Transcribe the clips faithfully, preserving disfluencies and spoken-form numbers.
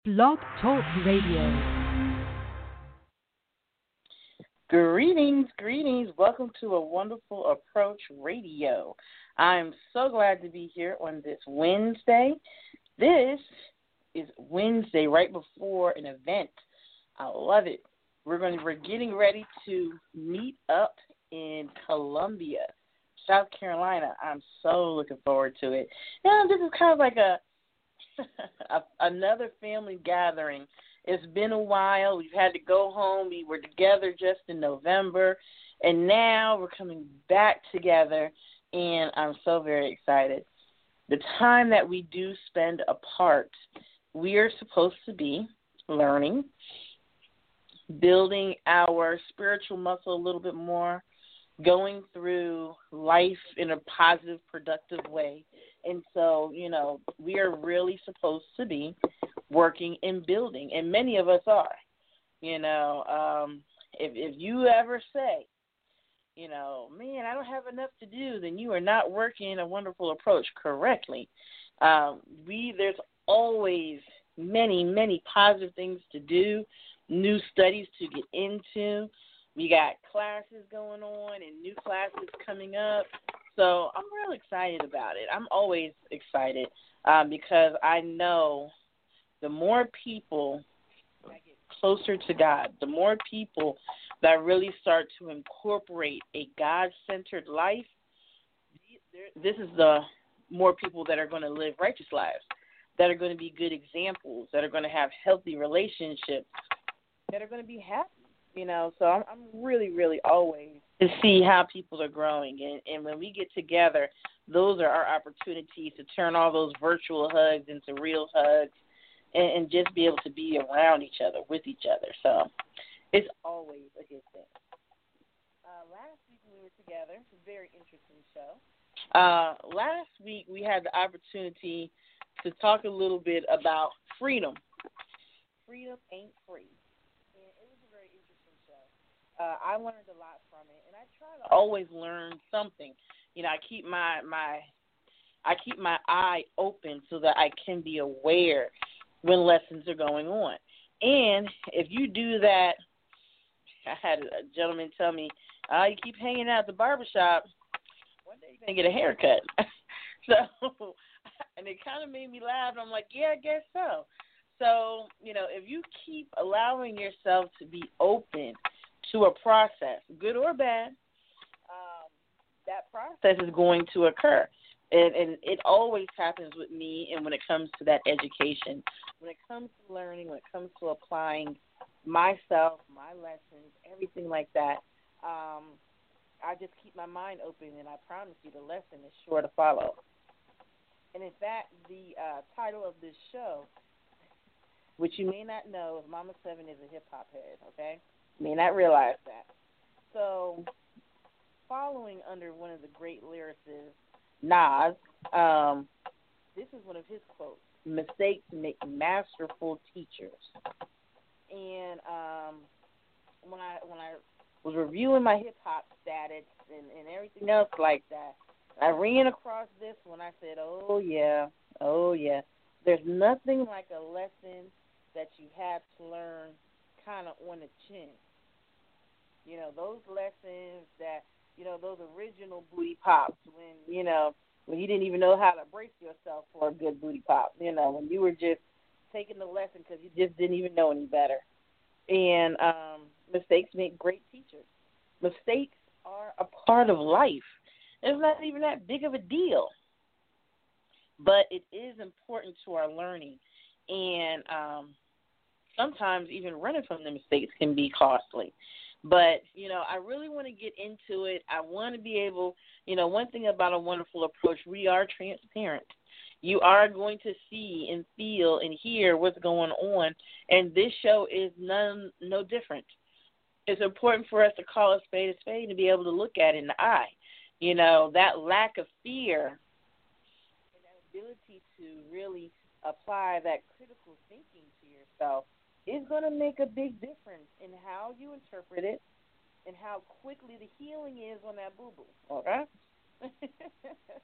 Blog Talk Radio. Greetings, greetings. Welcome to A Wonderful Approach Radio. I'm so glad to be here on this Wednesday. This is Wednesday right before an event. I love it. We're going to, we're getting ready to meet up in Columbia, South Carolina. I'm so looking forward to it. Yeah, this is kind of like a, a another family gathering. It's been a while. We've had to go home. We were together just in November, and now we're coming back together, and I'm so very excited. The time that we do spend apart, we are supposed to be learning, building our spiritual muscle a little bit more, going through life in a positive, productive way. And so, you know, we are really supposed to be working and building, and many of us are. You know, um, if if you ever say, you know, man, I don't have enough to do, then you are not working a wonderful approach correctly. Um, we there's always many, many positive things to do, new studies to get into. We got classes going on and new classes coming up. So I'm real excited about it. I'm always excited um, because I know the more people that get closer to God, the more people that really start to incorporate a God-centered life, this is the more people that are going to live righteous lives, that are going to be good examples, that are going to have healthy relationships, that are going to be happy. You know, so I'm, I'm really, really always to see how people are growing. And, and when we get together, those are our opportunities to turn all those virtual hugs into real hugs and, and just be able to be around each other, with each other. So it's always a good thing. Uh, last week we were together. It was a very interesting show. Uh, last week we had the opportunity to talk a little bit about freedom. Freedom ain't free. Uh, I learned a lot from it, and I try to always learn something. You know, I keep my my I keep my eye open so that I can be aware when lessons are going on. And if you do that, I had a gentleman tell me, "Oh, you keep hanging out at the barbershop, one day you're gonna get a haircut." So, and it kind of made me laugh. I'm like, yeah, I guess so. So, you know, if you keep allowing yourself to be open to a process, good or bad, um, that process is going to occur. And, and it always happens with me, and when it comes to that education, when it comes to learning, when it comes to applying myself, my lessons, everything like that, um, I just keep my mind open, and I promise you the lesson is sure to follow. And in fact, the uh, title of this show, which you may not know, is Mama Seven is a hip-hop head, okay? May not realize that. So, following under one of the great lyricists, Nas, um, this is one of his quotes: "Mistakes make masterful teachers." And um, when I when I was reviewing my hip hop status and, and everything else like that, I ran across this when I said, "Oh yeah, oh yeah." There's nothing like a lesson that you have to learn kind of on the chin. You know, those lessons that, you know, those original booty pops when, you know, when you didn't even know how to brace yourself for a good booty pop, you know, when you were just taking the lesson because you just didn't even know any better. And um, mistakes make great teachers. Mistakes are a part of life. It's not even that big of a deal. But it is important to our learning. And um, sometimes even running from the mistakes can be costly. But, you know, I really want to get into it. I want to be able, you know, one thing about A Wonderful Approach, we are transparent. You are going to see and feel and hear what's going on, and this show is none no different. It's important for us to call a spade a spade and be able to look at it in the eye. You know, that lack of fear and that ability to really apply that critical thinking to yourself is going to make a big difference in how you interpret it and how quickly the healing is on that boo-boo, okay?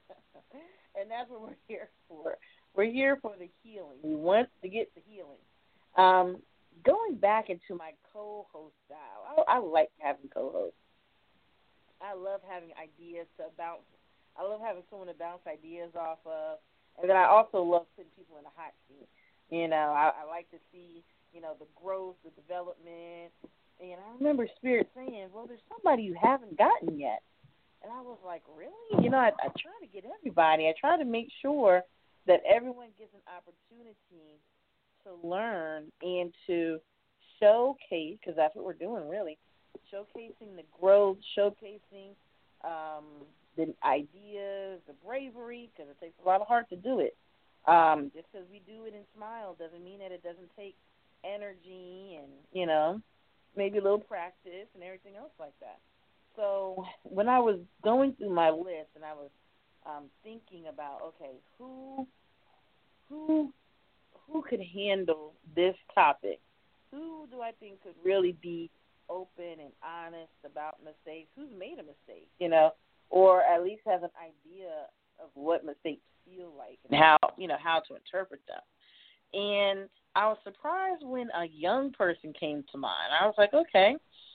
And that's what we're here for. We're here for the healing. We want to get the healing. Um, going back into my co-host style, I, I like having co-hosts. I love having ideas to bounce. I love having someone to bounce ideas off of, and then I also love putting people in the hot seat. You know, I, I like to see, you know, the growth, the development. And I remember Spirit saying, "Well, there's somebody you haven't gotten yet." And I was like, "Really?" You know, I, I try to get everybody. I try to make sure that everyone gets an opportunity to learn and to showcase, because that's what we're doing, really, showcasing the growth, showcasing um, the ideas, the bravery, because it takes a lot of heart to do it. Um, just because we do it and smile doesn't mean that it doesn't take energy and, you know, maybe a little practice and everything else like that. So when I was going through my list and I was um, thinking about, okay, who who who could handle this topic? Who do I think could really be open and honest about mistakes? Who's made a mistake, you know, or at least has an idea of what mistakes feel like and how, you know, how to interpret them. And I was surprised when a young person came to mind. I was like, okay,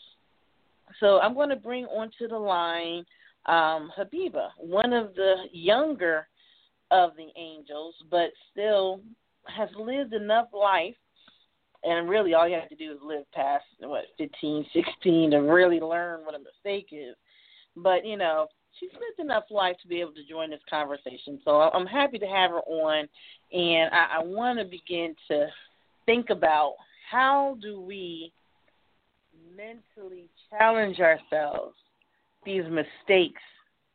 so I'm going to bring onto the line um, Habiba, one of the younger of the angels, but still has lived enough life, and really all you have to do is live past, what, fifteen, sixteen to really learn what a mistake is. But, you know, she's lived enough life to be able to join this conversation. So I'm happy to have her on, and I, I want to begin to think about how do we mentally challenge ourselves, these mistakes,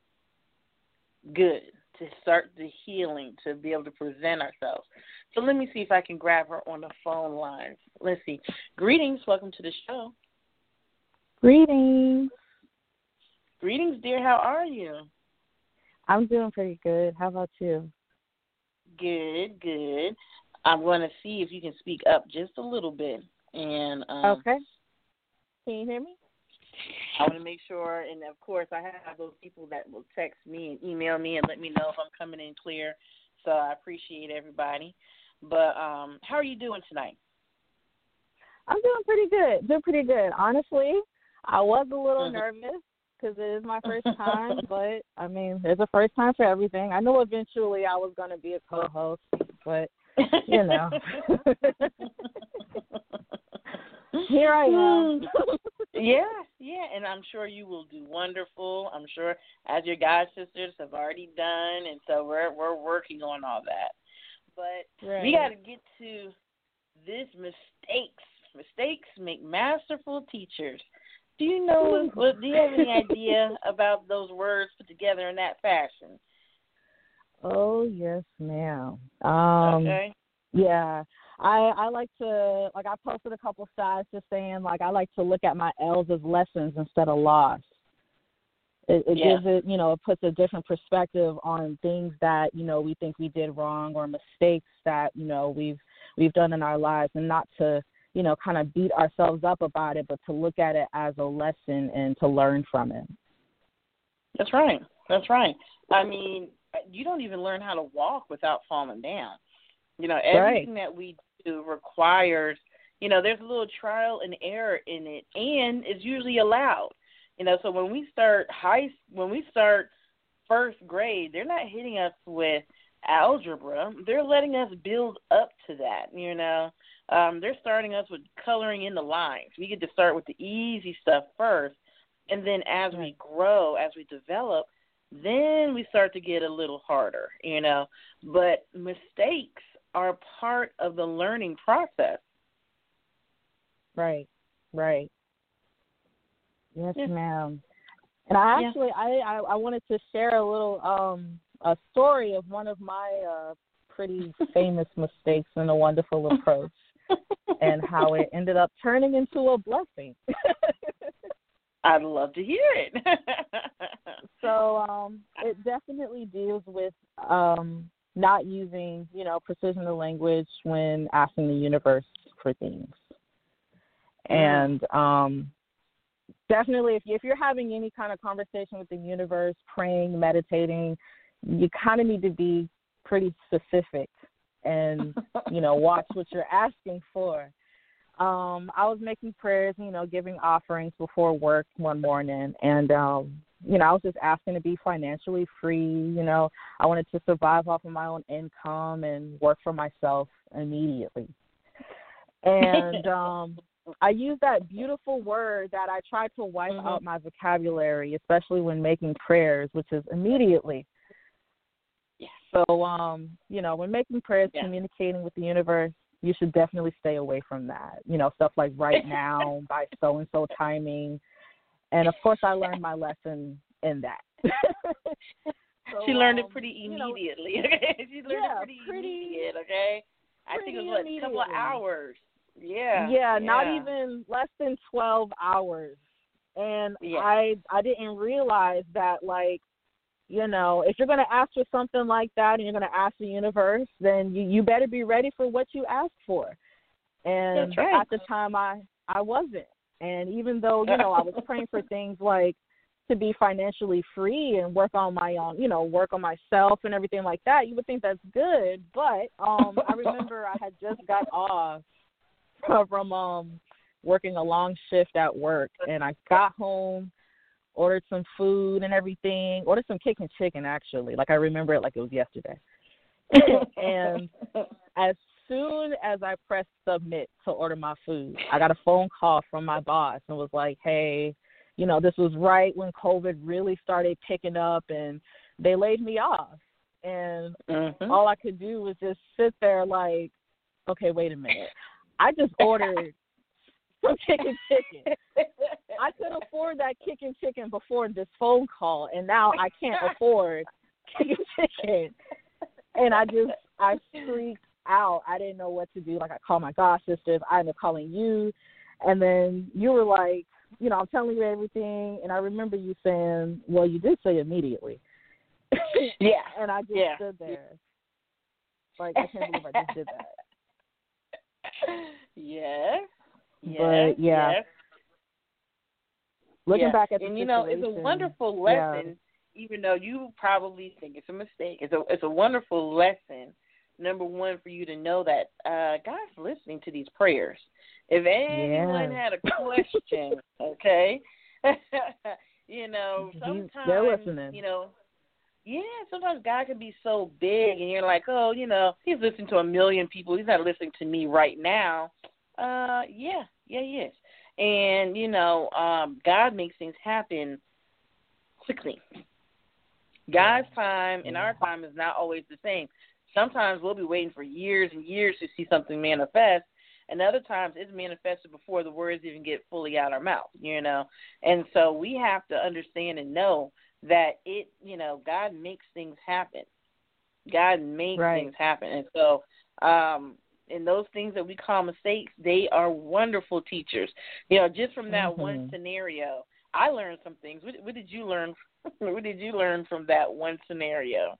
good, to start the healing, to be able to present ourselves. So let me see if I can grab her on the phone line. Let's see. Greetings. Welcome to the show. Greetings. Greetings, dear. How are you? I'm doing pretty good. How about you? Good, good. I'm going to see if you can speak up just a little bit. And um, okay. Can you hear me? I want to make sure, and of course, I have those people that will text me and email me and let me know if I'm coming in clear. So I appreciate everybody. But um, how are you doing tonight? I'm doing pretty good. Doing pretty good. Honestly, I was a little Mm-hmm. nervous because it is my first time, but, I mean, there's a first time for everything. I knew eventually I was going to be a co-host, but, you know. Here I am. yeah, yeah, and I'm sure you will do wonderful. I'm sure, as your god sisters have already done, and so we're we're working on all that. But right. we got to get to this mistakes. Mistakes make masterful teachers. Do you know? What, do you have any idea about those words put together in that fashion? Oh yes, ma'am. Um, okay. Yeah. I, I like to, like I posted a couple sides just saying, like, I like to look at my L's as lessons instead of loss. It, it yeah. gives it, you know, it puts a different perspective on things that, you know, we think we did wrong or mistakes that, you know, we've we've done in our lives, and not to, you know, kind of beat ourselves up about it, but to look at it as a lesson and to learn from it. That's right. That's right. I mean, you don't even learn how to walk without falling down. You know, everything right. that we do requires, you know, there's a little trial and error in it, and it's usually allowed. You know, so when we start high, when we start first grade, they're not hitting us with algebra. They're letting us build up to that, you know. Um, they're starting us with coloring in the lines. We get to start with the easy stuff first, and then as we grow, as we develop, then we start to get a little harder, you know. But mistakes are part of the learning process. Right, right. Yes, yeah. ma'am. And I actually, yeah. I, I, I wanted to share a little, um, a story of one of my uh, pretty famous mistakes in A Wonderful Approach, and how it ended up turning into a blessing. I'd love to hear it. So um, it definitely deals with um, not using, you know, precision of language when asking the universe for things. Mm. And um, definitely, if, you, if you're having any kind of conversation with the universe, praying, meditating, you kind of need to be pretty specific and, you know, watch what you're asking for. Um, I was making prayers, you know, giving offerings before work one morning, and, um, you know, I was just asking to be financially free. You know, I wanted to survive off of my own income and work for myself immediately. And um, I used that beautiful word that I tried to wipe mm-hmm. out my vocabulary, especially when making prayers, which is immediately. Yeah. So, um, you know, when making prayers, yeah. communicating with the universe, you should definitely stay away from that. You know, stuff like right now, by so-and-so timing. And, of course, I learned my lesson in that. so, she learned um, it pretty you know, immediately. she learned yeah, it pretty, pretty immediate, okay? I think it was, what, a couple of hours. Yeah, yeah. Yeah, not yeah. even less than twelve hours. And yeah. I I didn't realize that, like, you know, if you're going to ask for something like that and you're going to ask the universe, then you, you better be ready for what you ask for. And That's right. at the time, I, I wasn't. And even though, you know, I was praying for things like to be financially free and work on my own, you know, work on myself and everything like that, you would think that's good. But um, I remember I had just got off from um, working a long shift at work, and I got home, ordered some food and everything, ordered some kicking chicken, actually. Like, I remember it like it was yesterday. And as soon as I pressed submit to order my food, I got a phone call from my boss and was like, hey, you know, this was right when COVID really started picking up, and they laid me off. And mm-hmm. all I could do was just sit there like, okay, wait a minute. I just ordered some chicken chicken. I could afford that chicken chicken before this phone call, and now I can't afford chicken chicken. And I just, I freaked out. I didn't know what to do. Like, I called my god sisters. I ended up calling you, and then you were like, you know, I'm telling you everything. And I remember you saying, well, you did say immediately. Yeah. And I just yeah. stood there. Like, I can't believe I just did that. Yes. Yes. But, yeah. Yes. Looking yeah. back at the and, you know, it's a wonderful lesson, yeah. even though you probably think it's a mistake. It's a, it's a wonderful lesson, number one, for you to know that uh, God's listening to these prayers. If anyone yeah. had a question, okay, you know, sometimes, they're listening. you know, yeah, sometimes God can be so big, and you're like, oh, you know, he's listening to a million people. He's not listening to me right now. Uh, yeah, yeah, he is. And, you know, um, God makes things happen quickly. God's time and our time is not always the same. Sometimes we'll be waiting for years and years to see something manifest, and other times it's manifested before the words even get fully out our mouth, you know. And so we have to understand and know that it, you know, God makes things happen. God makes right. things happen. And so, um, and those things that we call mistakes, they are wonderful teachers. You know, just from that mm-hmm. one scenario, I learned some things. What, what did you learn? What did you learn from that one scenario?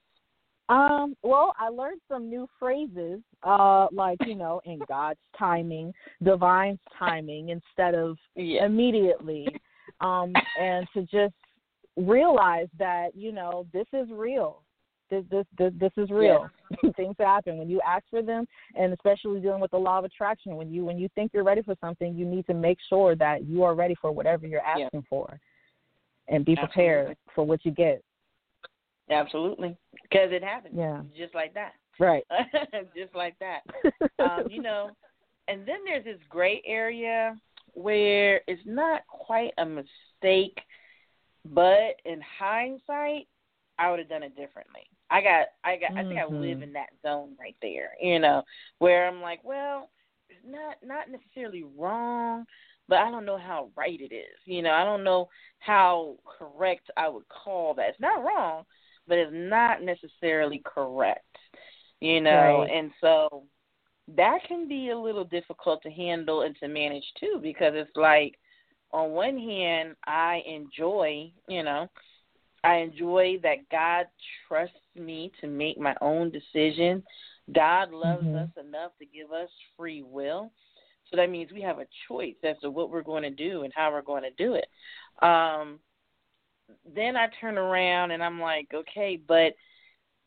Um, well, I learned some new phrases, uh, like, you know, in God's timing, divine's timing, instead of yeah. immediately, um, and to just realize that, you know, this is real. This this this, this is real. Yeah. Things happen when you ask for them, and especially dealing with the law of attraction. When you when you think you're ready for something, you need to make sure that you are ready for whatever you're asking yeah. for, and be prepared Absolutely. For what you get. Absolutely, because it happens. Yeah, just like that. Right. Just like that. um, you know, and then there's this gray area where it's not quite a mistake, but in hindsight, I would have done it differently. I got, I got, mm-hmm. I think I live in that zone right there, you know, where I'm like, well, it's not, not necessarily wrong, but I don't know how right it is. You know, I don't know how correct I would call that. It's not wrong, but it's not necessarily correct, you know, right. and so that can be a little difficult to handle and to manage too, because it's like, on one hand, I enjoy, you know, I enjoy that God trusts me to make my own decision. God loves mm-hmm. us enough to give us free will. So that means we have a choice as to what we're going to do and how we're going to do it. Um, then I turn around and I'm like, okay, but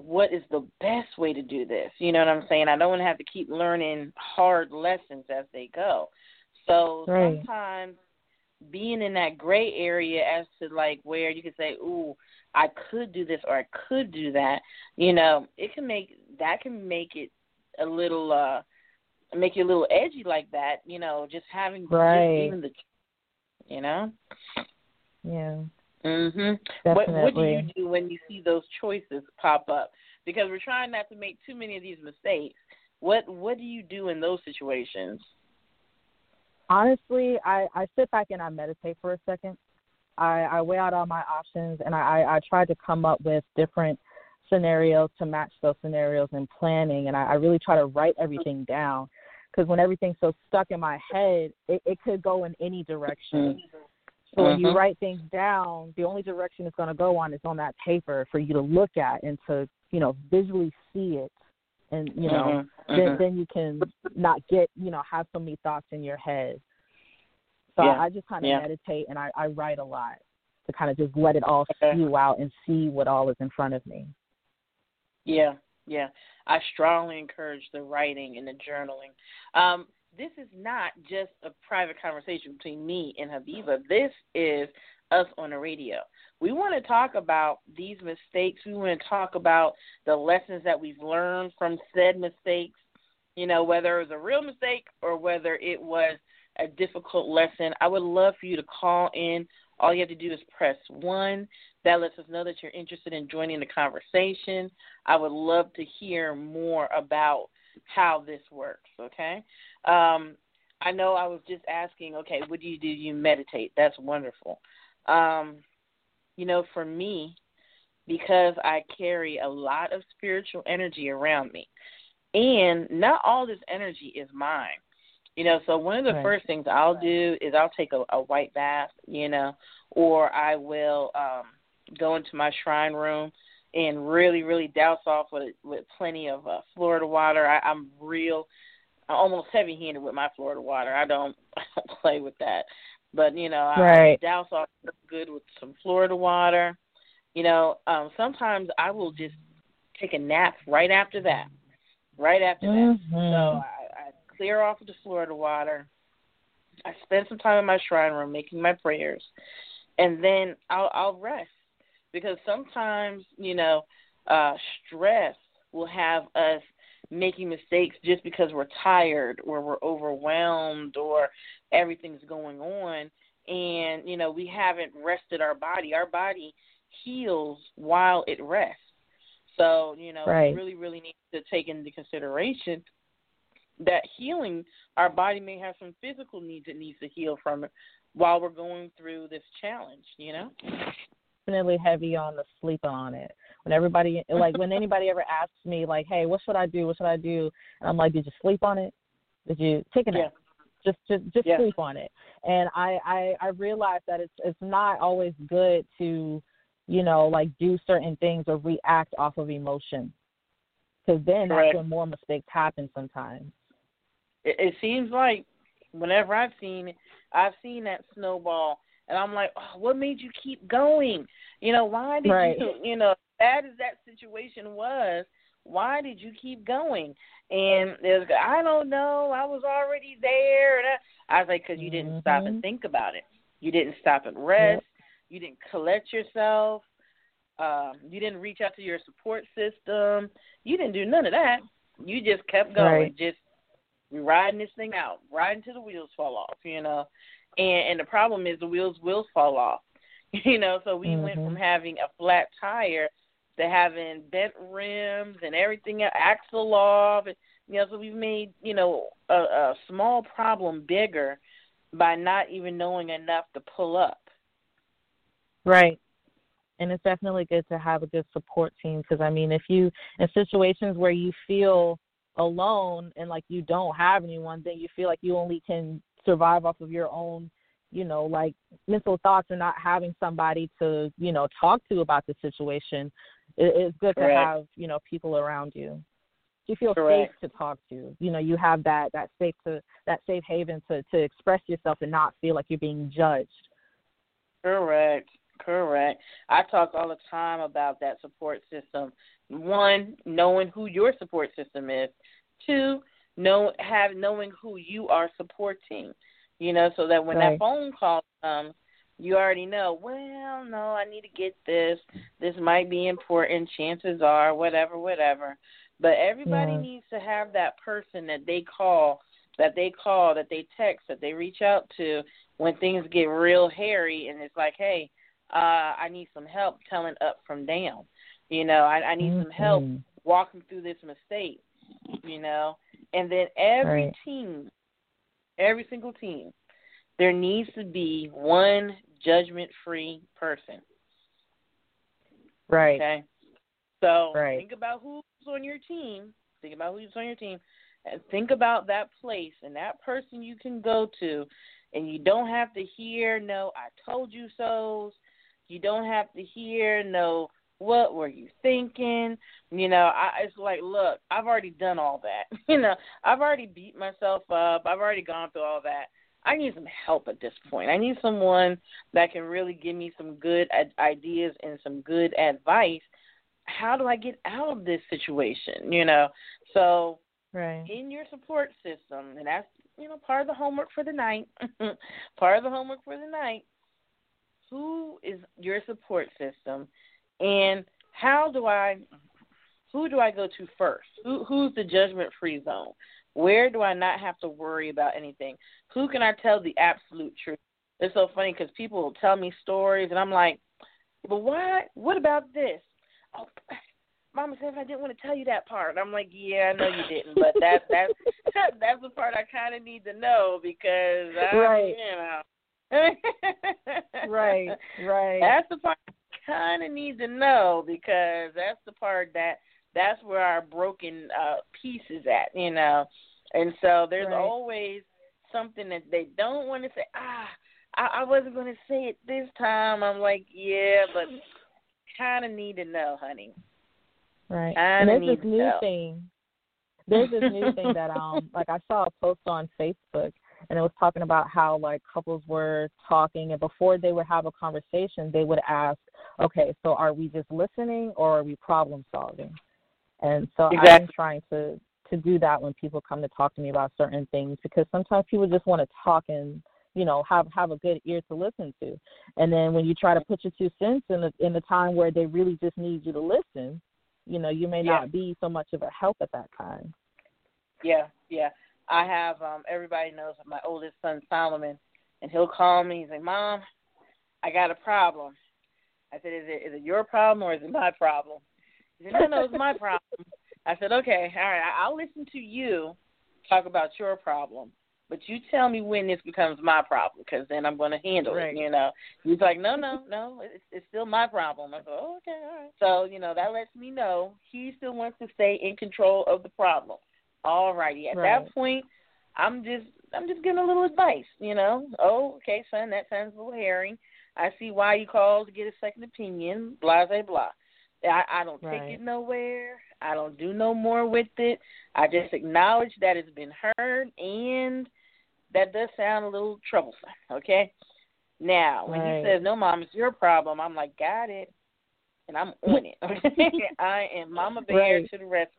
what is the best way to do this? You know what I'm saying? I don't want to have to keep learning hard lessons as they go. So right. sometimes being in that gray area as to like where you can say, ooh, I could do this or I could do that, you know, it can make, that can make it a little, uh, make you a little edgy like that, you know, just having, right. just even the, you know? Yeah. Mhm. What What do you do when you see those choices pop up? Because we're trying not to make too many of these mistakes. What What do you do in those situations? Honestly, I, I sit back and I meditate for a second. I, I weigh out all my options, and I, I try to come up with different scenarios to match those scenarios in planning, and I, I really try to write everything down, because when everything's so stuck in my head, it, it could go in any direction. Mm-hmm. So when you write things down, the only direction it's going to go on is on that paper for you to look at and to, you know, visually see it. And, you know, mm-hmm. then, then you can not get, you know, have so many thoughts in your head. So yeah. I, I just kind of yeah. meditate, and I, I write a lot to kind of just let it all okay. spew out and see what all is in front of me. Yeah, yeah. I strongly encourage the writing and the journaling. Um, This is not just a private conversation between me and Habiba. This is us on the radio. We want to talk about these mistakes. We want to talk about the lessons that we've learned from said mistakes, you know, whether it was a real mistake or whether it was a difficult lesson. I would love for you to call in. All you have to do is press one. That lets us know that you're interested in joining the conversation. I would love to hear more about how this works, okay? Um, I know I was just asking, okay, what do you do? You meditate. That's wonderful. Um, you know, for me, because I carry a lot of spiritual energy around me, and not all this energy is mine. You know, so one of the right. first things I'll do is I'll take a, a white bath, you know, or I will um, go into my shrine room and really, really douse off with with plenty of uh, Florida water. I, I'm real, I'm almost heavy-handed with my Florida water. I don't, I don't play with that. But, you know, right. I douse off good with some Florida water. You know, um, sometimes I will just take a nap right after that, right after mm-hmm. that. So I, I clear off with the Florida water. I spend some time in my shrine room making my prayers, and then I'll, I'll rest. Because sometimes, you know, uh, stress will have us making mistakes just because we're tired or we're overwhelmed or everything's going on. And, you know, we haven't rested our body. Our body heals while it rests. So, you know, right. we really, really need to take into consideration that healing, our body may have some physical needs it needs to heal from it while we're going through this challenge, you know? Definitely heavy on the sleep on it. When everybody, like, when anybody ever asks me, like, hey, what should I do? What should I do? And I'm like, did you sleep on it? Did you take a nap? Yeah. Just, just, just yeah. sleep on it. And I, I, I realize that it's, it's not always good to, you know, like, do certain things or react off of emotion, because then Correct. That's when more mistakes happen sometimes. It, it seems like whenever I've seen it, I've seen that snowball. And I'm like, oh, what made you keep going? You know, why did right. you, you know, bad as that situation was, why did you keep going? And there's, I don't know, I was already there. And I, I was like, because you didn't mm-hmm. stop and think about it. You didn't stop and rest. Yep. You didn't collect yourself. Um, you didn't reach out to your support system. You didn't do none of that. You just kept going, right. just riding this thing out, riding till the wheels fall off, you know. And, and the problem is the wheels will fall off, you know. So we mm-hmm. went from having a flat tire to having bent rims and everything, axle off. And, you know, so we've made, you know, a, a small problem bigger by not even knowing enough to pull up. Right. And it's definitely good to have a good support team, because, I mean, if you, in situations where you feel alone and like you don't have anyone, then you feel like you only can survive off of your own, you know, like mental thoughts, and not having somebody to, you know, talk to about the situation. It, it's good Correct. to have, you know, people around you. You feel Correct. safe to talk to. You know, you have that, that safe to that safe haven to, to express yourself and not feel like you're being judged. Correct. Correct. I talk all the time about that support system. One, knowing who your support system is. Two, know have knowing who you are supporting. You know, so that when right. that phone call comes, you already know, well, no, I need to get this. This might be important. Chances are, whatever, whatever. But everybody yeah. needs to have that person that they call, that they call, that they text, that they reach out to when things get real hairy and it's like, hey, uh, I need some help telling up from down. You know, I, I need mm-hmm. some help walking through this mistake, you know. And then every right. team, every single team, there needs to be one judgment-free person. Right. Okay? So right. think about who's on your team. Think about who's on your team. And think about that place and that person you can go to. And you don't have to hear, no, I told you so. You don't have to hear, no, what were you thinking? You know, I, it's like, look, I've already done all that. You know, I've already beat myself up. I've already gone through all that. I need some help at this point. I need someone that can really give me some good ideas and some good advice. How do I get out of this situation? You know, so right. in your support system, and that's, you know, part of the homework for the night, part of the homework for the night, who is your support system, and how do I, who do I go to first? Who, who's the judgment-free zone? Where do I not have to worry about anything? Who can I tell the absolute truth? It's so funny because people will tell me stories, and I'm like, but why? What about this? Oh, Mama said I didn't want to tell you that part. I'm like, yeah, I know you didn't, but that's that's that's the part I kind of need to know because I, right, you know, right, right. That's the part I kind of need to know because that's the part that that's where our broken uh, piece is at, you know, and so there's right. always something that they don't want to say. Ah, I, I wasn't going to say it this time. I'm like, yeah, but kind of need to know, honey. Right. I and there's this new know. thing. There's this new thing that um like I saw a post on Facebook and it was talking about how like couples were talking and before they would have a conversation they would ask, okay, so are we just listening or are we problem solving? And so exactly. I've been trying to to do that when people come to talk to me about certain things because sometimes people just want to talk and you know have have a good ear to listen to, and then when you try to put your two cents in the in the time where they really just need you to listen, you know, you may yeah. not be so much of a help at that time. Yeah, yeah. I have, um, everybody knows my oldest son, Solomon, and he'll call me and say, Mom, I got a problem. I said, is it is it your problem or is it my problem? He said, no, no, it's my problem. I said, okay, all right, I'll listen to you talk about your problem, but you tell me when this becomes my problem because then I'm going to handle right. it, you know. He's like, no, no, no, it's, it's still my problem. I go, oh, okay, all right. So, you know, that lets me know he still wants to stay in control of the problem. All righty. At right. that point, I'm just I'm just giving a little advice, you know. Oh, okay, son, that sounds a little hairy. I see why you called to get a second opinion, blah, blah, blah. I, I don't right. take it nowhere. I don't do no more with it. I just acknowledge that it's been heard, and that does sound a little troublesome, okay? Now, when right. he says, no, Mom, it's your problem, I'm like, got it, and I'm on it. I am Mama Bear right. to the rest.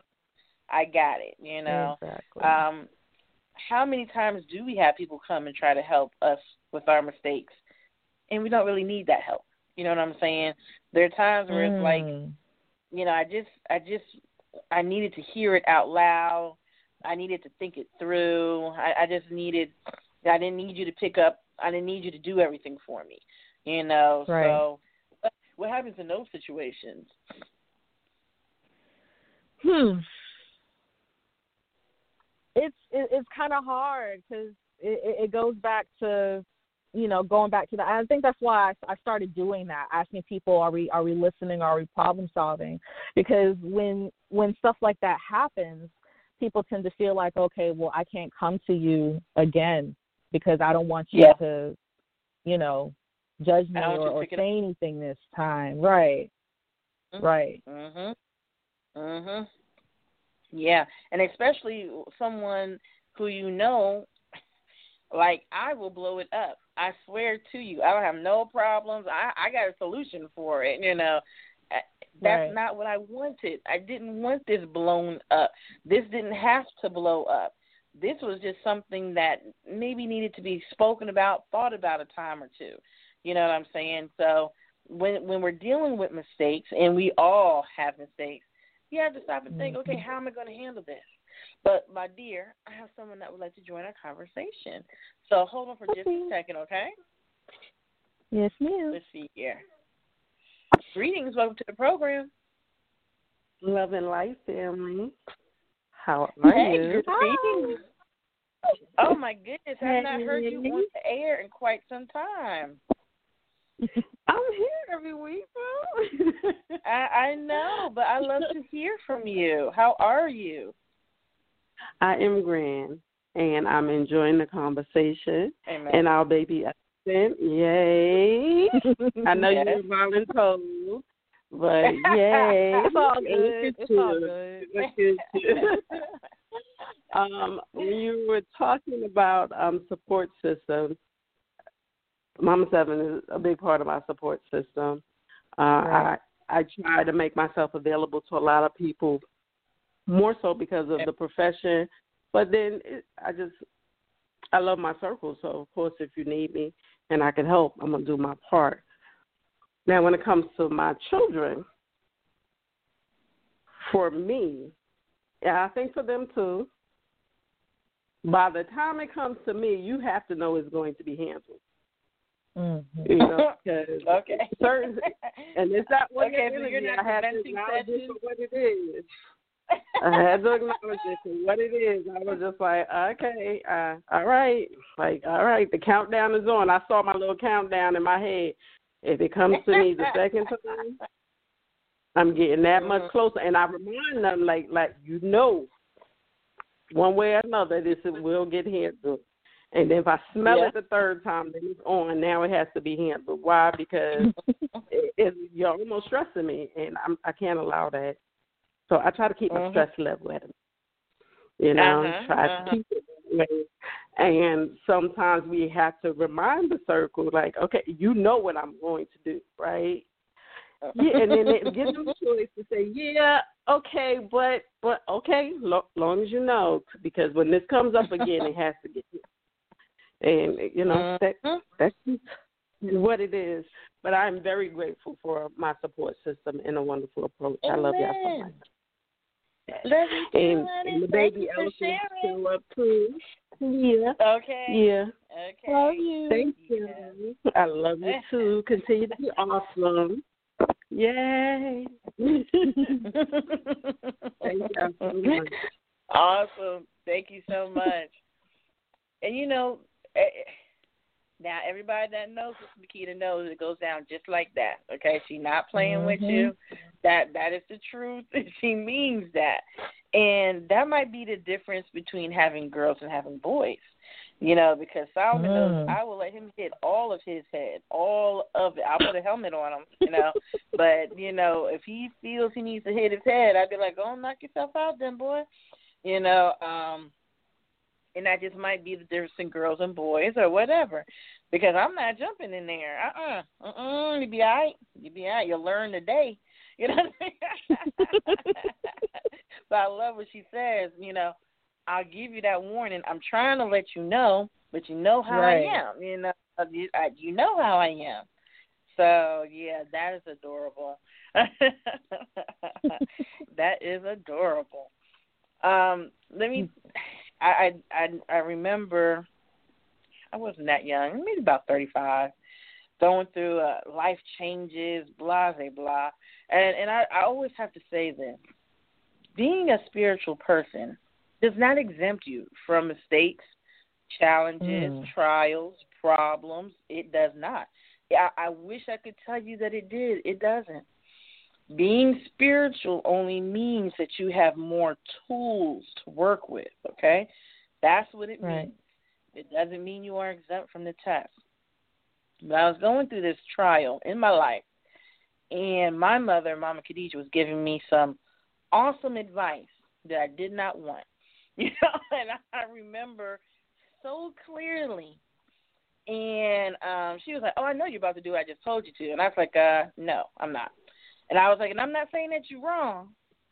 I got it, you know. Exactly. Um, how many times do we have people come and try to help us with our mistakes, and we don't really need that help? You know what I'm saying? There are times where mm. it's like, you know, I just, I just, I needed to hear it out loud. I needed to think it through. I, I just needed, I didn't need you to pick up. I didn't need you to do everything for me, you know. Right. So what happens in those situations? Hmm. It's it, it's kind of hard because it, it goes back to, you know, going back to that. I think that's why I, I started doing that, asking people, are we are we listening, are we problem solving? Because when when stuff like that happens, people tend to feel like, okay, well, I can't come to you again because I don't want you yeah. to, you know, judge me or, or say up. anything this time. Right. Mm-hmm. Right. Mhm. Mhm. Yeah, and especially someone who you know, like, I will blow it up. I swear to you, I don't have no problems. I, I got a solution for it, you know. That's right. not what I wanted. I didn't want this blown up. This didn't have to blow up. This was just something that maybe needed to be spoken about, thought about a time or two. You know what I'm saying? So when when we're dealing with mistakes, and we all have mistakes, you have to stop and think, Mm-hmm. okay, how am I going to handle this? But, my dear, I have someone that would like to join our conversation. So hold on for just a second, okay? Yes, ma'am. Let's see here. Greetings. Welcome to the program. Love and Life family. How are hey, you? Greetings. Oh, my goodness. I've not heard you on the air in quite some time. I'm here every week, bro. I, I know, but I love to hear from you. How are you? I am grand, and I'm enjoying the conversation. Amen. And our baby accent, yay. I know Yes. you were voluntold, but yay. It's all good. It's all good. Look at you. um, when you were talking about um, support systems, Mama Seven is a big part of our support system. Uh, Right. I I try to make myself available to a lot of people, more so because of the profession. But then it, I just I love my circle. So of course, if you need me and I can help, I'm gonna do my part. Now, when it comes to my children, for me, and I think for them too, by the time it comes to me, you have to know it's going to be handled. Mm-hmm. You know, because Okay. certain, and it's not what Okay, it so is. you're not I have to preventing acknowledge it sessions? for what it is. I had to acknowledge it for what it is. I was just like, okay, uh, all right, like, all right, the countdown is on. I saw my little countdown in my head. If it comes to me the second time, I'm getting that much closer. And I remind them, like, like you know, one way or another, this will get handled. And if I smell Yeah. it the third time, then it's on. Now it has to be handled. Why? Because it, it, you're almost stressing me, and I'm, I can't allow that. So I try to keep Mhm. my stress level at it. You know, Uh-huh, try uh-huh. to keep it that way. And sometimes we have to remind the circle, like, okay, you know what I'm going to do, right? Yeah, and then it gives them a choice to say, yeah, okay, but, but okay, lo- long as you know, because when this comes up again, it has to get hit. And, you know, that that's what it is. But I'm very grateful for my support system and a wonderful approach. I love y'all so much. Love you too, And, honey. and the Thank baby you for elephant sharing. still up too. Yeah. Okay. Yeah. Okay. Love you. Thank you. I love you too. Continue to be awesome. Yay. Thank you so much. Awesome. Thank you so much. And, you know, eh, now everybody that knows what Nikita knows, it goes down just like that, okay? She's not playing Mm-hmm. with you. That That is the truth. She means that. And that might be the difference between having girls and having boys, you know, because Solomon Mm. knows I will let him hit all of his head, all of it. I'll put a helmet on him, you know. But, you know, if he feels he needs to hit his head, I'd be like, go knock yourself out then, boy. You know, um, and that just might be the difference in girls and boys or whatever. Because I'm not jumping in there. Uh-uh. Uh-uh. You'll be all right. You'll be all right. You'll learn today. You know what I mean? But I love what she says, you know, I'll give you that warning. I'm trying to let you know, but you know how Right. I am. You know, you, I, you know how I am. So, yeah, that is adorable. That is adorable. Um, let me, I, I, I remember, I wasn't that young, maybe about thirty-five, going through uh, life changes, blah, blah, blah. And, and I, I always have to say this. Being a spiritual person does not exempt you from mistakes, challenges, Mm. trials, problems. It does not. I, I wish I could tell you that it did. It doesn't. Being spiritual only means that you have more tools to work with, okay? That's what it Right. means. It doesn't mean you are exempt from the test. But I was going through this trial in my life, and my mother, Mama Khadijah, was giving me some awesome advice that I did not want. You know, and I remember so clearly. And um, she was like, oh, I know you're about to do what I just told you to. And I was like, uh, no, I'm not. And I was like, and I'm not saying that you're wrong.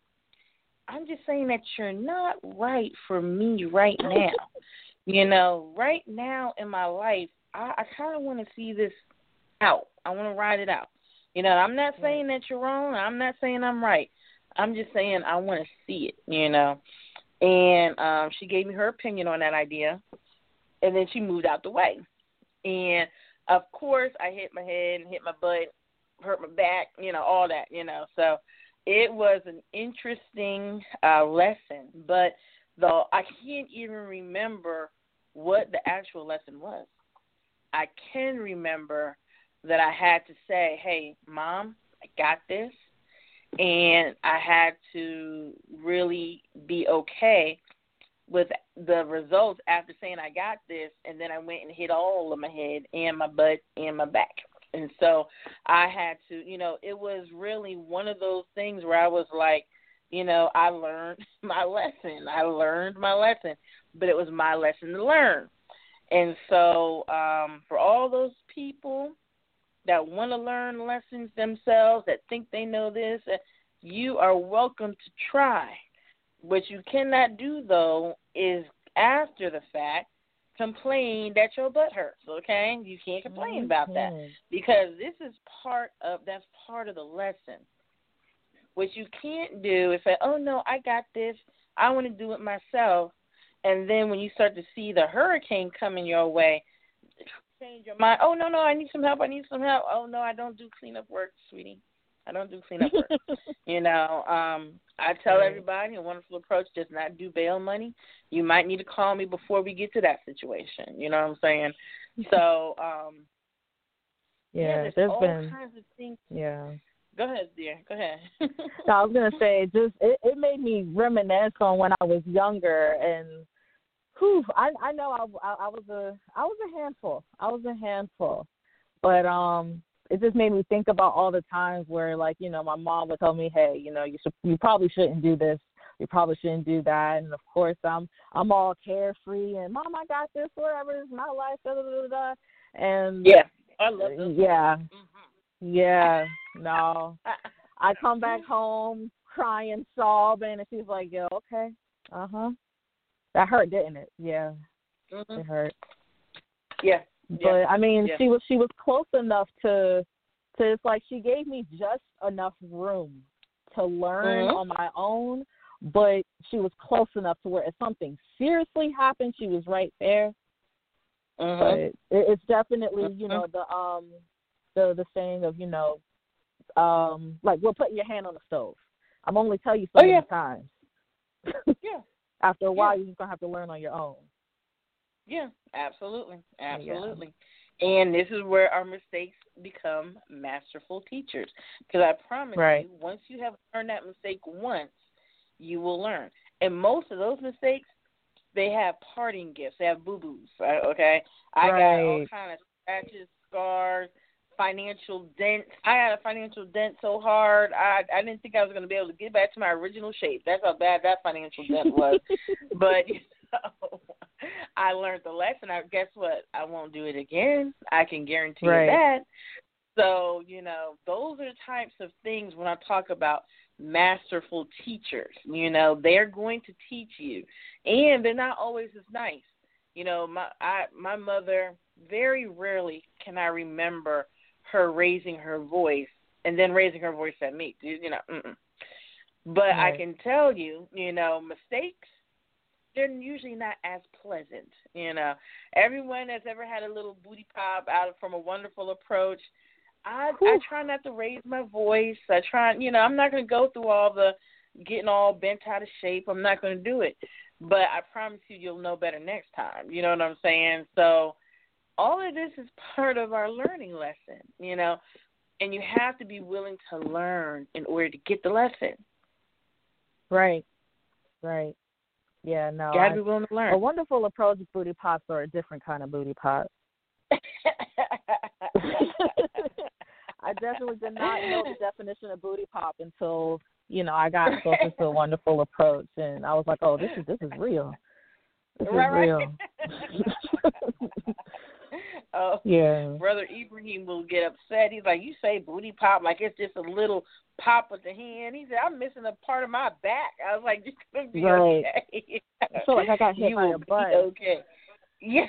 I'm just saying that you're not right for me right now. You know, right now in my life, I, I kind of want to see this out. I want to ride it out. You know, I'm not saying that you're wrong. I'm not saying I'm right. I'm just saying I want to see it, you know. And um, she gave me her opinion on that idea, and then she moved out the way. And, of course, I hit my head and hit my butt, hurt my back, you know, all that, you know. So it was an interesting uh, lesson, but though I can't even remember what the actual lesson was. I can remember that I had to say, hey, Mom, I got this, and I had to really be okay with the results after saying I got this, and then I went and hit all of my head and my butt and my back. And so I had to, you know, it was really one of those things where I was like, you know, I learned my lesson. I learned my lesson, but it was my lesson to learn. And so um, for all those people that want to learn lessons themselves, that think they know this, you are welcome to try. What you cannot do, though, is after the fact complain that your butt hurts, okay? You can't complain mm-hmm. about that because this is part of, that's part of the lesson. What you can't do is say, oh, no, I got this. I want to do it myself. And then when you start to see the hurricane coming your way, change your mind. Oh, no, no, I need some help. I need some help. Oh, no, I don't do cleanup work, sweetie. I don't do cleanup work. you know, um, I tell right. everybody a wonderful approach does not do bail money. You might need to call me before we get to that situation. You know what I'm saying? So, um, yeah, yeah there's, there's all been, kinds of things. Yeah. Go ahead, dear. Go ahead. no, I was going to say, just it, it made me reminisce on when I was younger, and whew, I, I know I, I, I was a I was a handful. I was a handful. But um, it just made me think about all the times where, like, you know, my mom would tell me, hey, you know, you should, you probably shouldn't do this. You probably shouldn't do that. And, of course, I'm I'm all carefree and, Mom, I got this, whatever, it's my life, da, da, da, da. And, yeah, I love those. Yeah, mm-hmm. yeah, no. I come back home crying, sobbing, and she's like, yo, okay, uh-huh. That hurt, didn't it? Yeah, mm-hmm. It hurt. Yeah. But yeah. I mean, yeah. she was she was close enough to to it's like she gave me just enough room to learn mm-hmm. on my own, but she was close enough to where if something seriously happened, she was right there. Mm-hmm. But it, it's definitely mm-hmm. you know the um the the saying of you know um like we're putting your hand on the stove. I'm only tell you so oh, many yeah. times. yeah. After a while, yeah. you're just gonna have to learn on your own. Yeah, absolutely, absolutely. Yeah. And this is where our mistakes become masterful teachers. Because I promise right. you, once you have learned that mistake once, you will learn. And most of those mistakes, they have parting gifts. They have boo-boos, okay? I right. got all kind of scratches, scars, financial dents. I had a financial dent so hard, I I didn't think I was going to be able to get back to my original shape. That's how bad that financial dent was. But, you know, I learned the lesson. I guess what? I won't do it again. I can guarantee right. you that. So, you know, those are the types of things when I talk about masterful teachers. You know, they're going to teach you. And they're not always as nice. You know, my I my mother, very rarely can I remember her raising her voice and then raising her voice at me. You know, mm-mm. But right. I can tell you, you know, mistakes, they're usually not as pleasant. You know, everyone that's ever had a little booty pop out of, from a wonderful approach, I Whew. I try not to raise my voice. I try, you know, I'm not going to go through all the getting all bent out of shape. I'm not going to do it. But I promise you, you'll know better next time. You know what I'm saying? So all of this is part of our learning lesson, you know, and you have to be willing to learn in order to get the lesson. Right, right. Yeah, no. You got to be willing to learn. A wonderful approach booty pops are a different kind of booty pop. I definitely did not know the definition of booty pop until, you know, I got closer to a wonderful approach, and I was like, oh, this is this is real. This right, is real. Right. know, Yeah. Brother Ibrahim will get upset. He's like, you say booty pop like it's just a little pop with the hand. He said, I'm missing a part of my back. I was like, you're going to be Right. okay. I feel like I got hit you by will a bus. be okay. Yeah.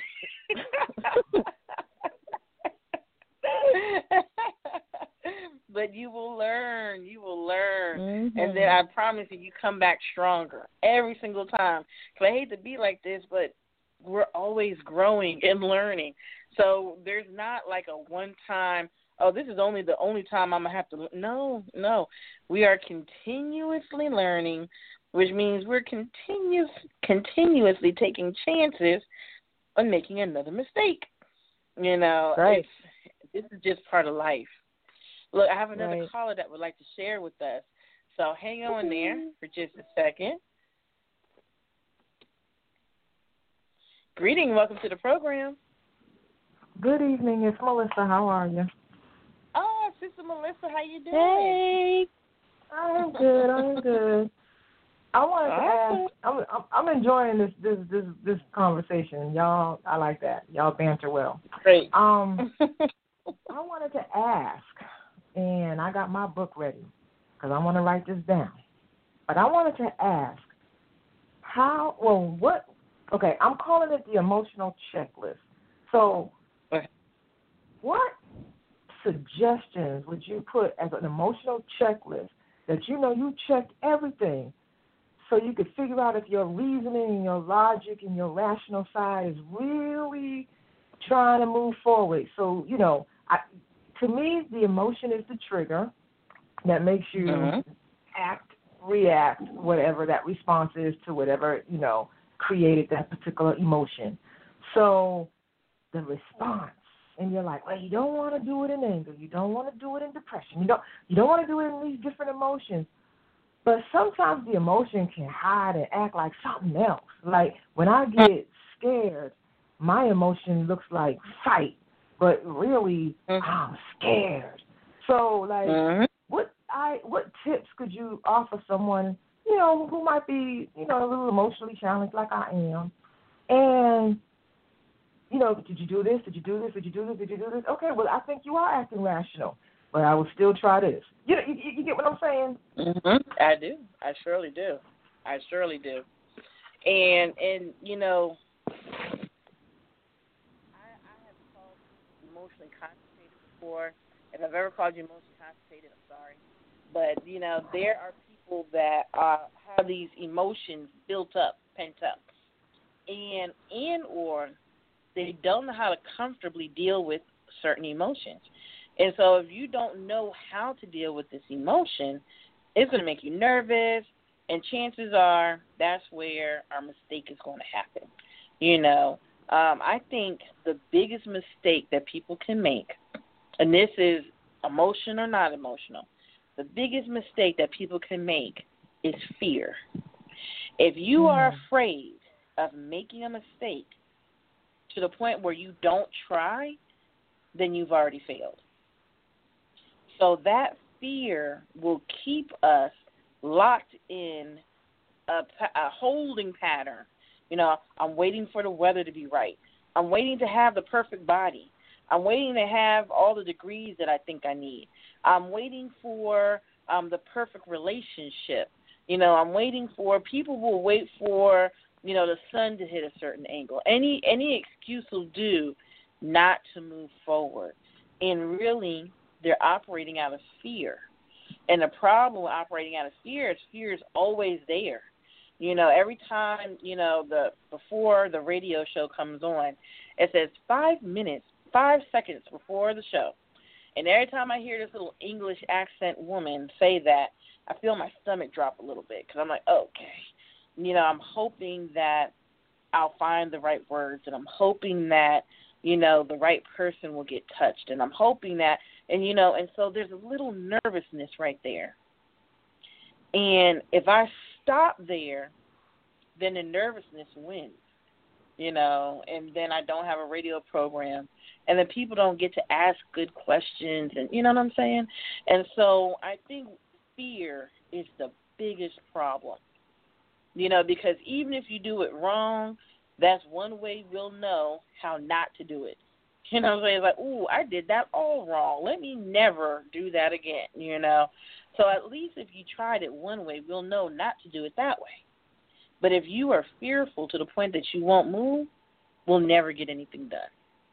But you will learn. You will learn. Mm-hmm. And then I promise you, you come back stronger every single time. Because I hate to be like this, but we're always growing and learning. So there's not like a one-time, oh, this is only the only time I'm going to have to. No, no. We are continuously learning, which means we're continuous, continuously taking chances on making another mistake. You know, right. it's, this is just part of life. Look, I have another right. caller that would like to share with us. So hang on there for just a second. Greeting. Welcome to the program. Good evening. It's Melissa. How are you? Oh, Sister Melissa, how you doing? Hey. I'm good. I'm good. I wanted to Awesome. ask. I'm, I'm I'm enjoying this this this this conversation. Y'all, I like that. Y'all banter well. Great. Um, I wanted to ask, and I got my book ready because I want to write this down. But I wanted to ask, how? Well, what? Okay, I'm calling it the emotional checklist. So, what suggestions would you put as an emotional checklist that you know you checked everything so you could figure out if your reasoning and your logic and your rational side is really trying to move forward? So, you know, I, to me, the emotion is the trigger that makes you mm-hmm. act, react, whatever that response is to whatever, you know, created that particular emotion. So the response, and you're like, well, you don't want to do it in anger. You don't want to do it in depression. You don't, you don't want to do it in these different emotions. But sometimes the emotion can hide and act like something else. Like when I get scared, my emotion looks like fight, but really mm-hmm. I'm scared. So, like, mm-hmm. what I what tips could you offer someone, you know, who might be, you know, a little emotionally challenged like I am, and you know, did you do this? Did you do this? Did you do this? Did you do this? Okay, well, I think you are acting rational, but I will still try this. You know, you, you get what I'm saying? Mm-hmm. I do. I surely do. I surely do. And, and you know, I, I have called you emotionally constipated before. If I've ever called you emotionally constipated, I'm sorry. But, you know, there are people that uh, have these emotions built up, pent up, and and or they don't know how to comfortably deal with certain emotions. And so if you don't know how to deal with this emotion, it's going to make you nervous, and chances are that's where our mistake is going to happen. You know, um, I think the biggest mistake that people can make, and this is emotion or not emotional, the biggest mistake that people can make is fear. If you are afraid of making a mistake to the point where you don't try, then you've already failed. So that fear will keep us locked in a, a holding pattern. You know, I'm waiting for the weather to be right. I'm waiting to have the perfect body. I'm waiting to have all the degrees that I think I need. I'm waiting for um, the perfect relationship. You know, I'm waiting for, people will wait for, you know, the sun to hit a certain angle. Any any excuse will do not to move forward. And really, they're operating out of fear. And the problem with operating out of fear is fear is always there. You know, every time, you know, the before the radio show comes on, it says five minutes, five seconds before the show. And every time I hear this little English accent woman say that, I feel my stomach drop a little bit because I'm like, okay. You know, I'm hoping that I'll find the right words, and I'm hoping that, you know, the right person will get touched, and I'm hoping that, and, you know, and so there's a little nervousness right there. And if I stop there, then the nervousness wins, you know, and then I don't have a radio program, and then people don't get to ask good questions, and you know what I'm saying? And so I think fear is the biggest problem. You know, because even if you do it wrong, that's one way we'll know how not to do it. You know what I'm saying? It's like, ooh, I did that all wrong. Let me never do that again, you know. So at least if you tried it one way, we'll know not to do it that way. But if you are fearful to the point that you won't move, we'll never get anything done.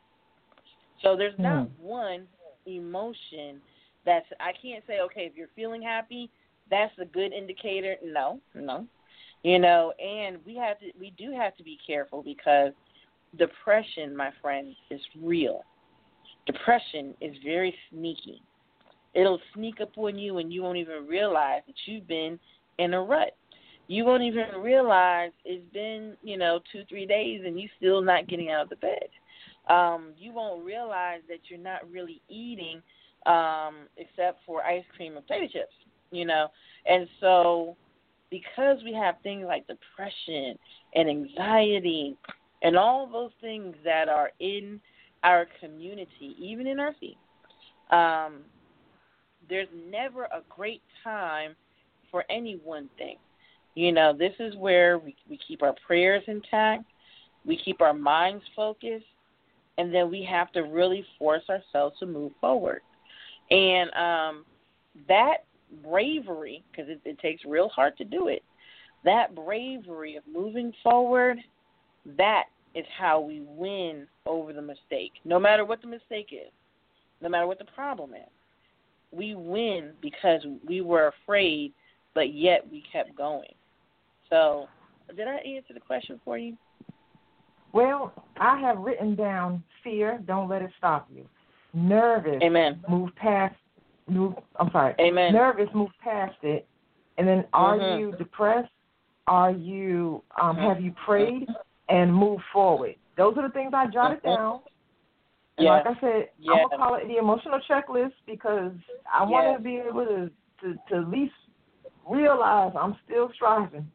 So there's mm. not one emotion that's, I can't say, okay, if you're feeling happy, that's a good indicator. No, no. You know, and we have to, we do have to be careful because depression, my friend, is real. Depression is very sneaky. It'll sneak up on you and you won't even realize that you've been in a rut. You won't even realize it's been, you know, two, three days and you still not getting out of the bed. Um, you won't realize that you're not really eating um, except for ice cream and potato chips, you know. And so because we have things like depression and anxiety and all those things that are in our community, even in our feet, um, there's never a great time for any one thing. You know, this is where we, we keep our prayers intact, we keep our minds focused, and then we have to really force ourselves to move forward. And um, that bravery, because it, it takes real heart to do it, that bravery of moving forward, that is how we win over the mistake. No matter what the mistake is, no matter what the problem is, we win because we were afraid, but yet we kept going. So, did I answer the question for you? Well, I have written down fear, don't let it stop you. Nervous, Amen. Move past, move, I'm sorry. Amen. Nervous, move past it. And then are mm-hmm. you depressed? Are you, um, mm-hmm. have you prayed and move forward? Those are the things I jotted mm-hmm. down. And yeah. like I said, yeah. I'm going to call it the emotional checklist because I yes. want to be able to, to, to at least realize I'm still striving.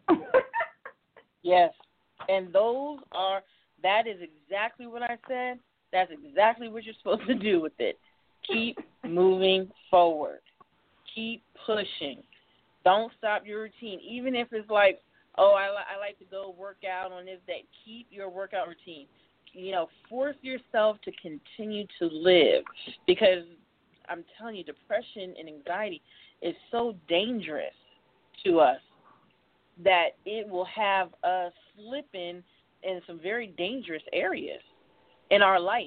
Yes. And those are, that is exactly what I said. That's exactly what you're supposed to do with it. Keep moving forward. Keep pushing. Don't stop your routine. Even if it's like, oh, I, li- I like to go work out on this day. Keep your workout routine. You know, force yourself to continue to live because I'm telling you, depression and anxiety is so dangerous to us that it will have us slipping in some very dangerous areas in our life.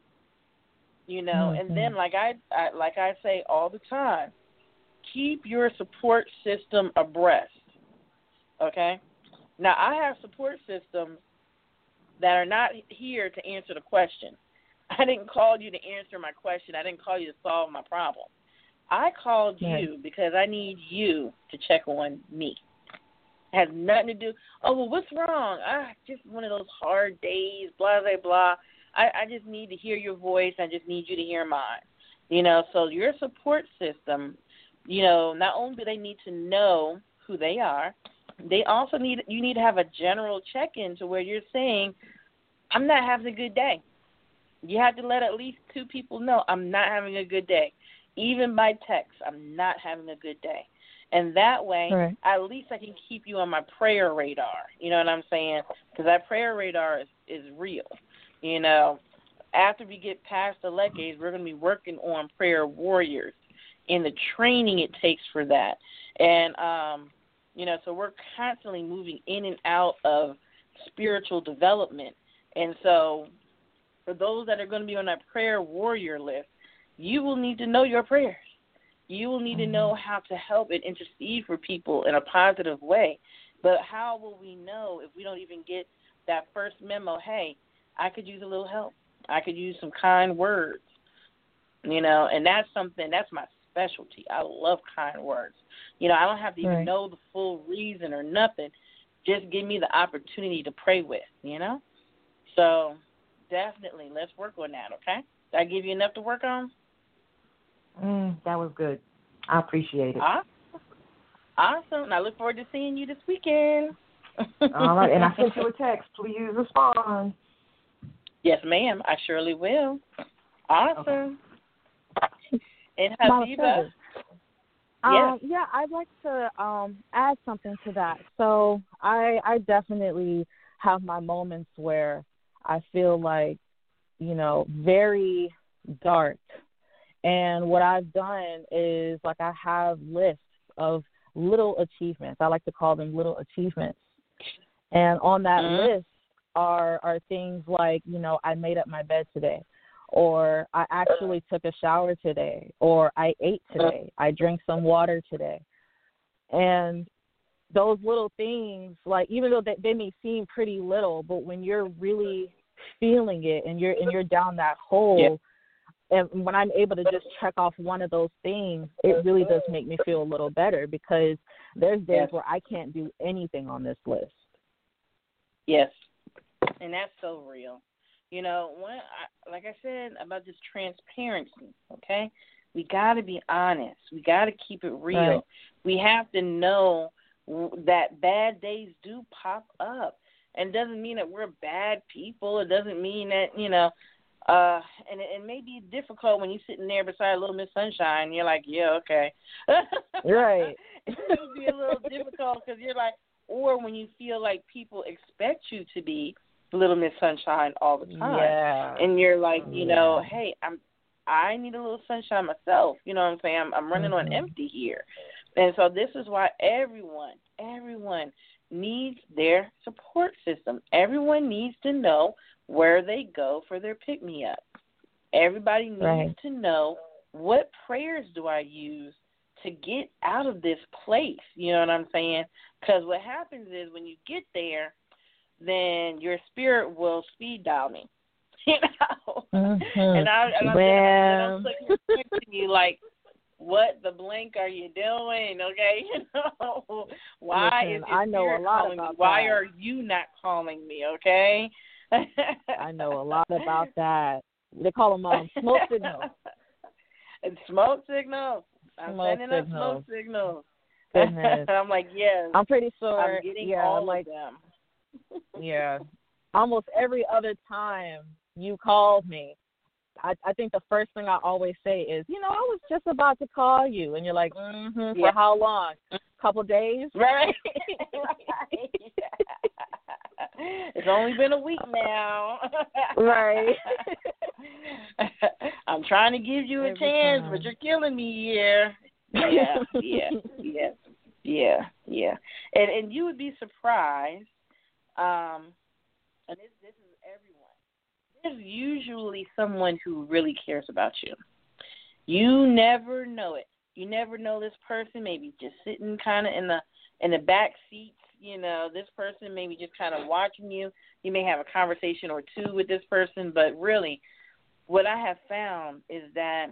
You know, mm-hmm. and then like I, I like I say all the time, keep your support system abreast. Okay? Now I have support systems that are not here to answer the question. I didn't call you to answer my question. I didn't call you to solve my problem. I called right. you because I need you to check on me. It has nothing to do, oh, well, what's wrong? Ah, just one of those hard days, blah, blah, blah. I, I just need to hear your voice. I just need you to hear mine. You know, so your support system, you know, not only do they need to know who they are, they also need, you need to have a general check-in to where you're saying, I'm not having a good day. You have to let at least two people know I'm not having a good day. Even by text, I'm not having a good day. And that way, right. at least I can keep you on my prayer radar. You know what I'm saying? Because that prayer radar is, is real. You know, after we get past the lecades, we're going to be working on prayer warriors and the training it takes for that. And, um, you know, so we're constantly moving in and out of spiritual development. And so for those that are going to be on that prayer warrior list, you will need to know your prayers. You will need to know how to help and intercede for people in a positive way. But how will we know if we don't even get that first memo, hey, I could use a little help. I could use some kind words. You know, and that's something, that's my specialty. I love kind words. You know, I don't have to even right. know the full reason or nothing. Just give me the opportunity to pray with, you know? So definitely, let's work on that, okay? Did I give you enough to work on? Mm, that was good. I appreciate it. Awesome. Awesome. I look forward to seeing you this weekend. All right. And I sent you a text. Please respond. Yes, ma'am. I surely will. Awesome. Okay. And Habiba? Um, yes. Yeah, I'd like to um, add something to that. So I, I definitely have my moments where I feel like you know, very dark. And what I've done is, like, I have lists of little achievements. I like to call them little achievements. And on that mm-hmm. list are are things like, you know, I made up my bed today, or I actually took a shower today, or I ate today, I drank some water today. And those little things, like, even though they, they may seem pretty little, but when you're really feeling it and you're and you're down that hole, yeah. And when I'm able to just check off one of those things, it really does make me feel a little better, because there's days yes. where I can't do anything on this list. Yes, and that's so real. You know, when I, like I said about this transparency, okay? We got to be honest. We got to keep it real. Right. We have to know that bad days do pop up. And it doesn't mean that we're bad people. It doesn't mean that, you know, Uh, and it, it may be difficult when you're sitting there beside Little Miss Sunshine. And you're like, yeah, okay. Right. It can be a little difficult because you're like, or when you feel like people expect you to be Little Miss Sunshine all the time. Yeah. And you're like, you yeah. know, hey, I'm, I need a little sunshine myself. You know what I'm saying? I'm, I'm running mm-hmm. on empty here. And so this is why everyone, everyone needs their support system. Everyone needs to know where they go for their pick-me-up. Everybody needs right. to know, what prayers do I use to get out of this place? You know what I'm saying? Because what happens is when you get there, then your spirit will speed dial me. You know? Mm-hmm. And, I, and I'm, well. I'm looking you like, what the blank are you doing? Okay, you know, why Listen, is your I know spirit a lot calling about me? Why that. are you not calling me? Okay. I know a lot about that. They call them um, smoke signals. And smoke signals. I'm smoke sending signals. up smoke signals. Goodness. I'm like, yes. I'm pretty sure. I'm getting yeah, all like, of them. yeah. Almost every other time you called me, I, I think the first thing I always say is, you know, I was just about to call you. And you're like, mm-hmm, yeah. for how long? A couple days? Right. Right. It's only been a week now. Right. I'm trying to give you a Every chance, time. but you're killing me here. Yeah, yeah, yeah, yeah, yeah. And and you would be surprised. Um, and this this is everyone. There's usually someone who really cares about you. You never know it. You never know this person maybe just sitting kind of in the in the back seat. You know, this person maybe just kind of watching you. You may have a conversation or two with this person, but really what I have found is that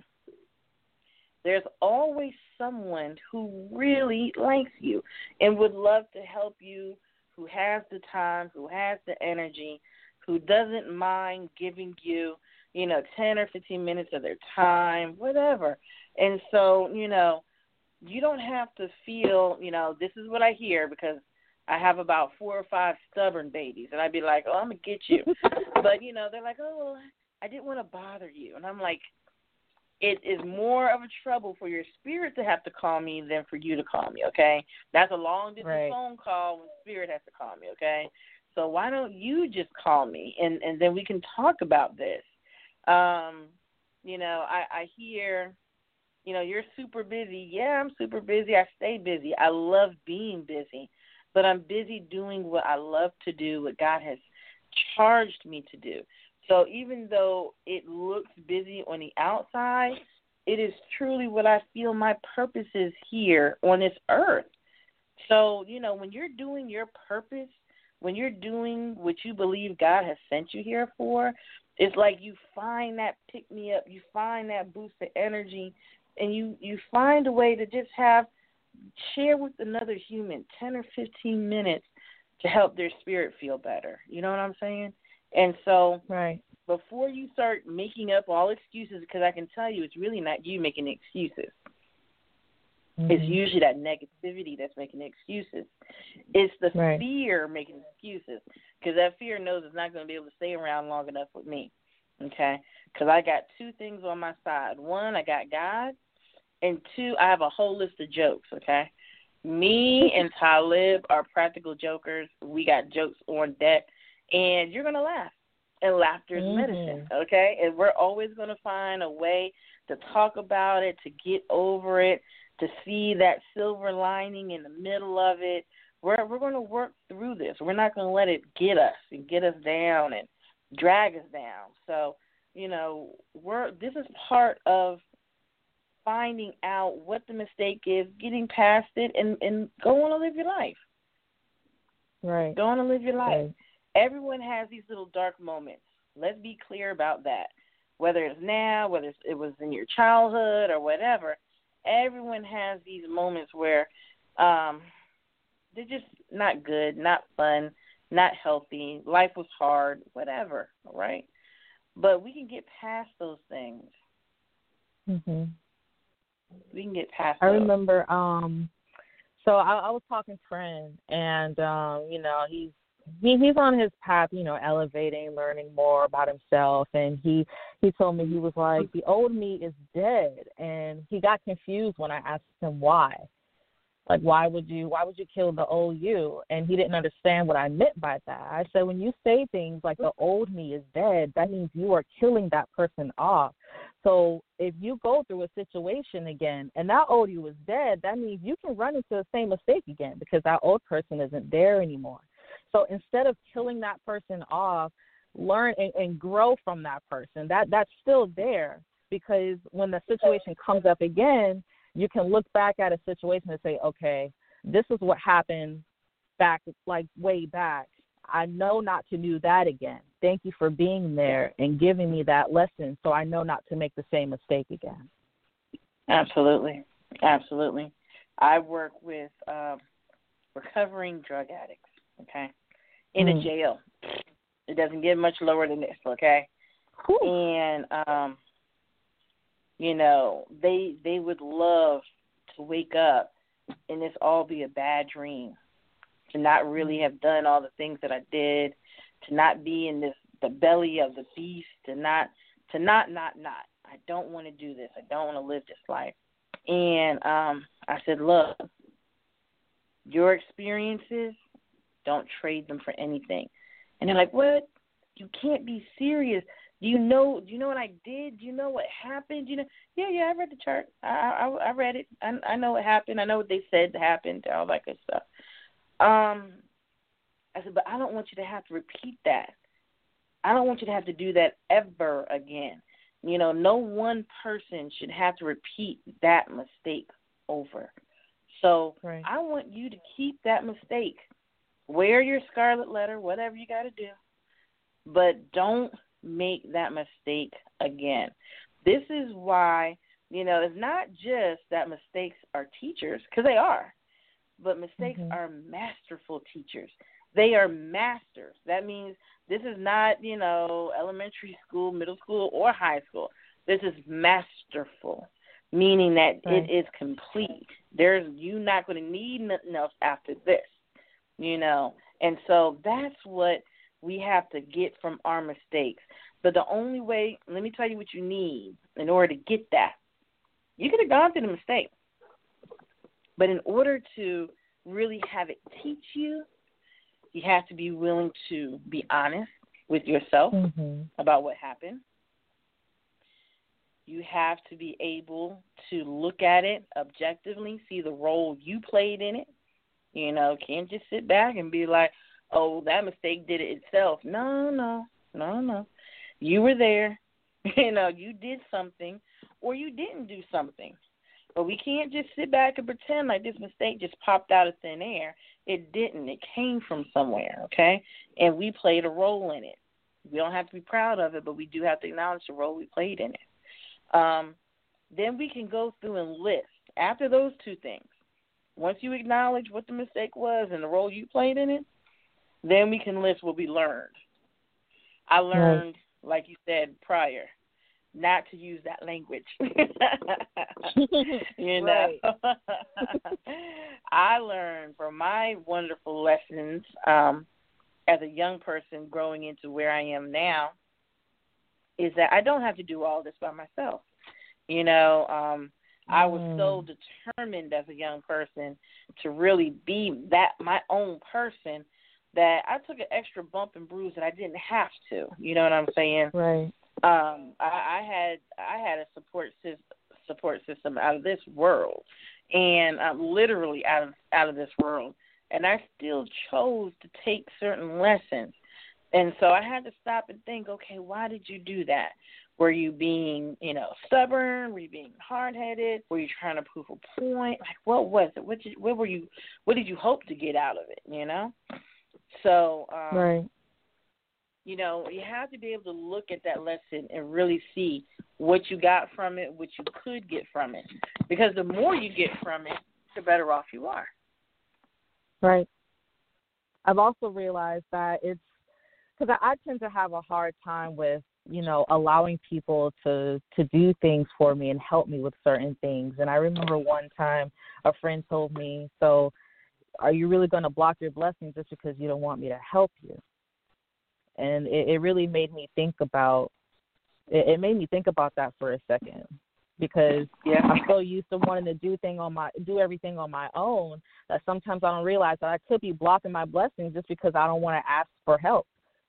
there's always someone who really likes you and would love to help you, who has the time, who has the energy, who doesn't mind giving you, you know, ten or fifteen minutes of their time, whatever. And so, you know, you don't have to feel, you know, this is what I hear because I have about four or five stubborn babies, and I'd be like, oh, I'm going to get you. But, you know, they're like, oh, well, I didn't want to bother you. And I'm like, it is more of a trouble for your spirit to have to call me than for you to call me, okay? That's a long-distance right. phone call when spirit has to call me, okay? So why don't you just call me, and, and then we can talk about this. Um, you know, I, I hear, you know, you're super busy. Yeah, I'm super busy. I stay busy. I love being busy. But I'm busy doing what I love to do, what God has charged me to do. So even though it looks busy on the outside, it is truly what I feel my purpose is here on this earth. So, you know, when you're doing your purpose, when you're doing what you believe God has sent you here for, it's like you find that pick-me-up, you find that boost of energy, and you, you find a way to just have share with another human ten or fifteen minutes to help their spirit feel better. You know what I'm saying? And so right. before you start making up all excuses, because I can tell you it's really not you making excuses. Mm-hmm. It's usually that negativity that's making excuses. It's the right. fear making excuses, because that fear knows it's not going to be able to stay around long enough with me, okay? Because I got two things on my side. One, I got God. And two, I have a whole list of jokes, okay? Me and Talib are practical jokers. We got jokes on deck, and you're going to laugh. And laughter is Mm-hmm. medicine, okay? And we're always going to find a way to talk about it, to get over it, to see that silver lining in the middle of it. We're we're going to work through this. We're not going to let it get us and get us down and drag us down. So, you know, we're this is part of finding out what the mistake is, getting past it, and, and go on and live your life. Right. Go on and live your life. Right. Everyone has these little dark moments. Let's be clear about that. Whether it's now, whether it's, it was in your childhood or whatever, everyone has these moments where um, they're just not good, not fun, not healthy. Life was hard, whatever, right? But we can get past those things. Mhm. We can get past I those. remember. Um, so I, I was talking to a friend, and um, you know, he's he, he's on his path, you know, elevating, learning more about himself, and he he told me, he was like, the old me is dead, and he got confused when I asked him why. Like, why would you why would you kill the old you? And he didn't understand what I meant by that. I said, when you say things like the old me is dead, that means you are killing that person off. So if you go through a situation again and that old you is dead, that means you can run into the same mistake again because that old person isn't there anymore. So instead of killing that person off, learn and, and grow from that person. That that's still there, because when the situation comes up again, you can look back at a situation and say, okay, this is what happened back, like way back. I know not to do that again. Thank you for being there and giving me that lesson, so I know not to make the same mistake again. Absolutely. Absolutely. I work with um, recovering drug addicts, okay, in Mm. a jail. It doesn't get much lower than this, okay? Whew. And, um, you know, they they would love to wake up and this all be a bad dream, to not really have done all the things that I did, to not be in this the belly of the beast, to not to not not not. I don't want to do this. I don't want to live this life. And um, I said, look, your experiences, don't trade them for anything. And they're like, what? You can't be serious. Do you know? Do you know what I did? Do you know what happened? Do you know? Yeah, yeah. I read the chart. I, I, I read it. I, I know what happened. I know what they said happened. All that good stuff. Um, I said, but I don't want you to have to repeat that. I don't want you to have to do that ever again. You know, no one person should have to repeat that mistake over. So Right. I want you to keep that mistake. Wear your scarlet letter, whatever you got to do, but don't make that mistake again. This is why, you know, it's not just that mistakes are teachers, because they are, but mistakes Mm-hmm. are masterful teachers. They are masters. That means this is not, you know, elementary school, middle school, or high school. This is masterful, meaning that Right. it is complete. There's you're not going to need nothing else after this, you know. And so that's what we have to get from our mistakes. But the only way, let me tell you what you need in order to get that. You could have gone through the mistake, but in order to really have it teach you, you have to be willing to be honest with yourself Mm-hmm. about what happened. You have to be able to look at it objectively, see the role you played in it. You know, can't just sit back and be like, oh, that mistake did it itself. No, no, no, no. You were there. You know, you did something or you didn't do something. But we can't just sit back and pretend like this mistake just popped out of thin air. It didn't. It came from somewhere, okay? And we played a role in it. We don't have to be proud of it, but we do have to acknowledge the role we played in it. Um, then we can go through and list. After those two things, once you acknowledge what the mistake was and the role you played in it, then we can list what we learned. I learned, right. like you said prior, not to use that language. You know, I learned from my wonderful lessons um, as a young person growing into where I am now is that I don't have to do all this by myself. You know, um, I was so determined as a young person to really be that my own person that I took an extra bump and bruise that I didn't have to. You know what I'm saying? Right. Um, I, I had I had a support system, support system out of this world, and um, literally out of out of this world. And I still chose to take certain lessons. And so I had to stop and think, okay, why did you do that? Were you being, you know, stubborn? Were you being hard-headed? Were you trying to prove a point? Like, what was it? What did, what were you? What did you hope to get out of it? You know. So, um, right. you know, you have to be able to look at that lesson and really see what you got from it, what you could get from it. Because the more you get from it, the better off you are. Right. I've also realized that it's because I, I tend to have a hard time with, you know, allowing people to, to do things for me and help me with certain things. And I remember one time a friend told me, so are you really going to block your blessings just because you don't want me to help you? And it, it really made me think about, it, it made me think about that for a second. Because yeah. I'm so used to wanting to do thing on my do everything on my own that sometimes I don't realize that I could be blocking my blessings just because I don't want to ask for help.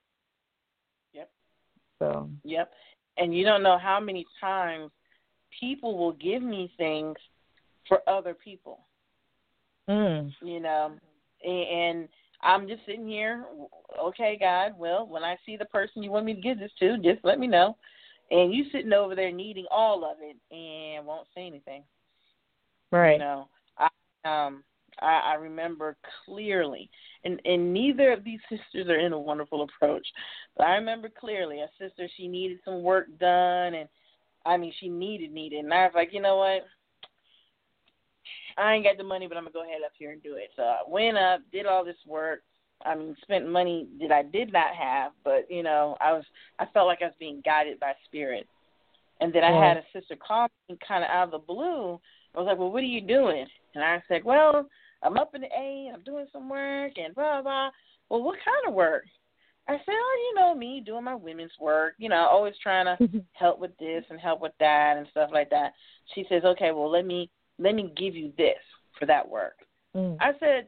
Yep. So. Yep. And you don't know how many times people will give me things for other people. Mm. You know, and I'm just sitting here. Okay, God. Well, when I see the person you want me to give this to, just let me know. And you sitting over there needing all of it and won't say anything. Right. You know, I um I, I remember clearly, and, and neither of these sisters are in a wonderful approach, but I remember clearly a sister, she needed some work done, and I mean, she needed, needed. And I was like, you know what? I ain't got the money, but I'm going to go ahead up here and do it. So I went up, did all this work. I mean, spent money that I did not have, but, you know, I was, I felt like I was being guided by spirit. And then I yeah. had a sister call me kind of out of the blue. I was like, well, what are you doing? And I said, well, I'm up in the A and I'm doing some work and blah, blah. Well, what kind of work? I said, oh, you know, me doing my women's work, you know, always trying to help with this and help with that and stuff like that. She says, okay, well, let me, let me give you this for that work. Mm. I said,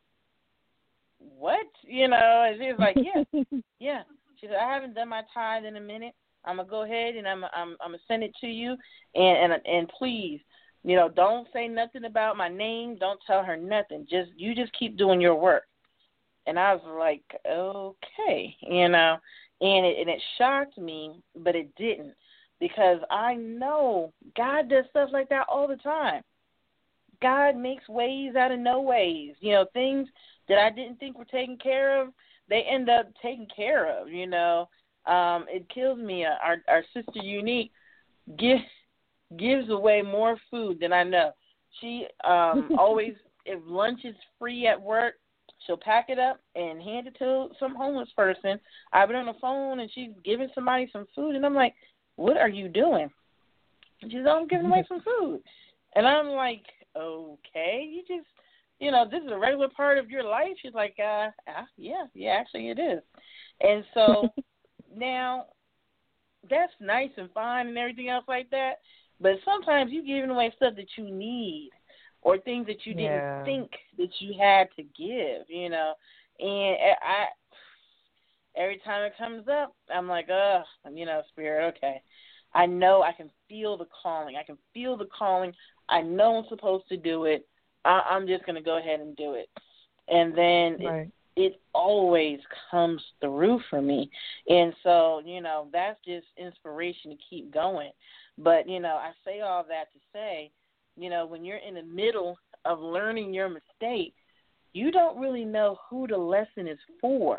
what? You know, and she was like, yeah, yeah. She said, I haven't done my tithe in a minute. I'm gonna go ahead and I'm I'm I'm gonna send it to you, and and and please, you know, don't say nothing about my name. Don't tell her nothing. Just you just keep doing your work. And I was like, okay, you know, and it and it shocked me, but it didn't, because I know God does stuff like that all the time. God makes ways out of no ways. You know, things that I didn't think were taken care of, they end up taken care of, you know. Um, it kills me. Uh, our our sister Unique gives, gives away more food than I know. She um, always, if lunch is free at work, she'll pack it up and hand it to some homeless person. I've been on the phone and she's giving somebody some food, and I'm like, what are you doing? And she's like, I'm giving away some food. And I'm like, okay, you just, you know, this is a regular part of your life. She's like, uh, uh yeah, yeah, actually it is. And so now that's nice and fine and everything else like that, but sometimes you're giving away stuff that you need or things that you didn't yeah. think that you had to give, you know. And I, every time it comes up, I'm like, ugh, you know, Spirit, okay. I know I can feel the calling. I can feel the calling. I know I'm supposed to do it. I, I'm just going to go ahead and do it. And then right. it, it always comes through for me. And so, you know, that's just inspiration to keep going. But, you know, I say all that to say, you know, when you're in the middle of learning your mistake, you don't really know who the lesson is for.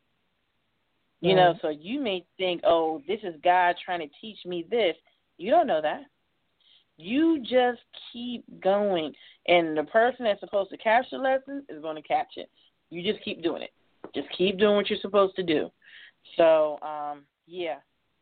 You right. know, so you may think, oh, this is God trying to teach me this. You don't know that. You just keep going, and the person that's supposed to catch the lesson is going to catch it. You just keep doing it. Just keep doing what you're supposed to do. So, um, yeah.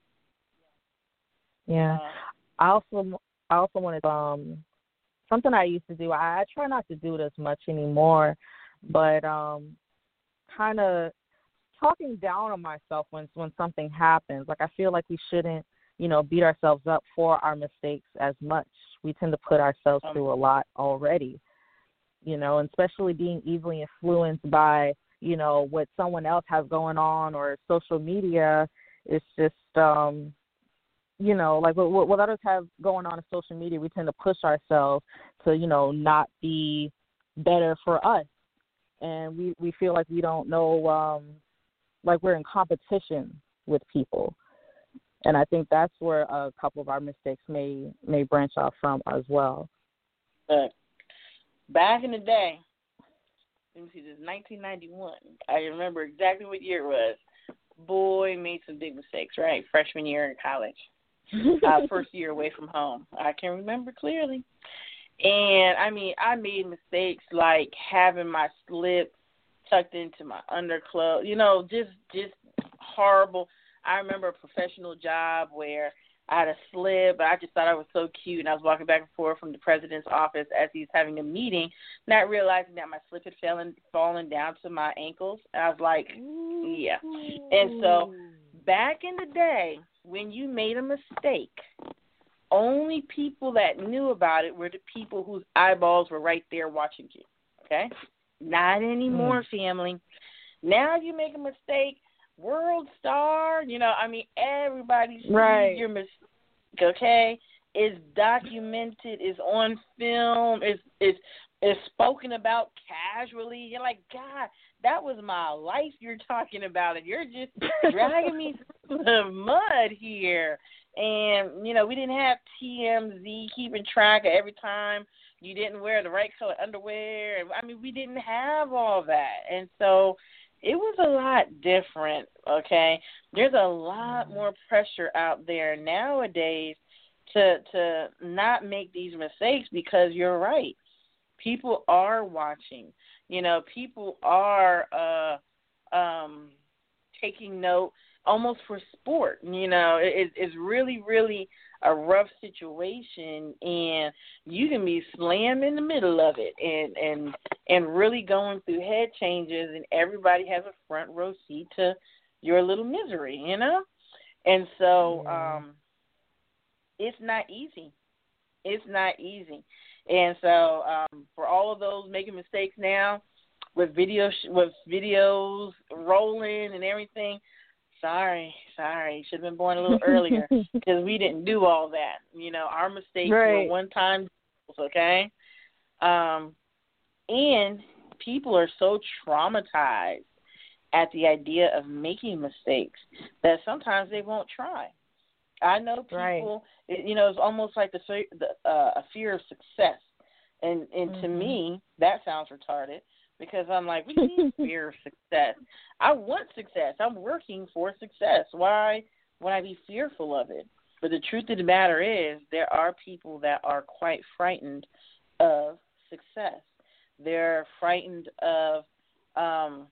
Yeah. Uh, I also I also wanted um something I used to do. I, I try not to do it as much anymore, but um, kind of talking down on myself when when something happens. Like, I feel like we shouldn't, you know, beat ourselves up for our mistakes as much. We tend to put ourselves um, through a lot already, you know, and especially being easily influenced by, you know, what someone else has going on or social media. It's just, um, you know, like what, what others have going on in social media, we tend to push ourselves to, you know, not be better for us. And we, we feel like we don't know, um, like we're in competition with people. And I think that's where a couple of our mistakes may may branch off from as well. Look, back in the day, let me see, this is nineteen ninety-one. I remember exactly what year it was. Boy, made some big mistakes, right? Freshman year in college. uh, first year away from home. I can remember clearly. And, I mean, I made mistakes like having my slip tucked into my underclothes, you know, just just horrible. I remember a professional job where I had a slip, but I just thought I was so cute, and I was walking back and forth from the president's office as he's having a meeting, not realizing that my slip had fallen, fallen down to my ankles. And I was like, yeah. And so back in the day, when you made a mistake, only people that knew about it were the people whose eyeballs were right there watching you, okay? Not anymore, mm. family. Now you make a mistake, world star, you know, I mean, everybody sees right. your mistake, okay? It's documented, it's on film, it's, it's, it's spoken about casually. You're like, God, that was my life you're talking about, and you're just dragging me through the mud here. And, you know, we didn't have T M Z keeping track of every time you didn't wear the right color underwear. I mean, we didn't have all that. And so it was a lot different, okay? There's a lot more pressure out there nowadays to to not make these mistakes because you're right. People are watching. You know, people are uh, um, taking note almost for sport. You know, it, it's really, really a rough situation, and you can be slammed in the middle of it and, and, and really going through head changes, and everybody has a front row seat to your little misery, you know? And so um, it's not easy. It's not easy. And so um, for all of those making mistakes now with video with videos rolling and everything, sorry, sorry, should have been born a little earlier because we didn't do all that. You know, our mistakes right. were one-time deals, okay? Um, and people are so traumatized at the idea of making mistakes that sometimes they won't try. I know people, right. it, you know, it's almost like the, the uh, a fear of success. And and mm-hmm. to me, that sounds retarded because I'm like, what do you mean fear of success? I want success. I'm working for success. Why would I be fearful of it? But the truth of the matter is there are people that are quite frightened of success. They're frightened of um,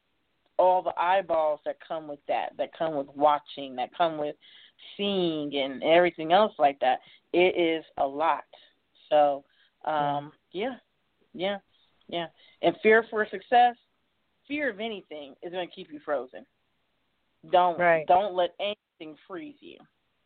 all the eyeballs that come with that, that come with watching, that come with seeing and everything else like that. It is a lot. So, um, yeah, yeah, yeah. And fear for success, fear of anything is going to keep you frozen. Don't right. don't let anything freeze you.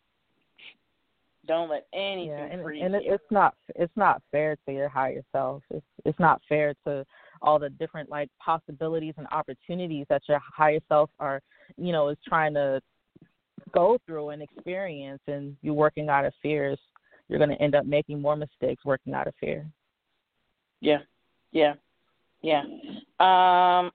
Don't let anything yeah, and, freeze and it, you. it's not it's not fair to your higher self. It's it's not fair to all the different like possibilities and opportunities that your higher self are, you know, is trying to go through and experience, and you're working out of fears. You're going to end up making more mistakes working out of fear. Yeah, yeah, yeah. Um,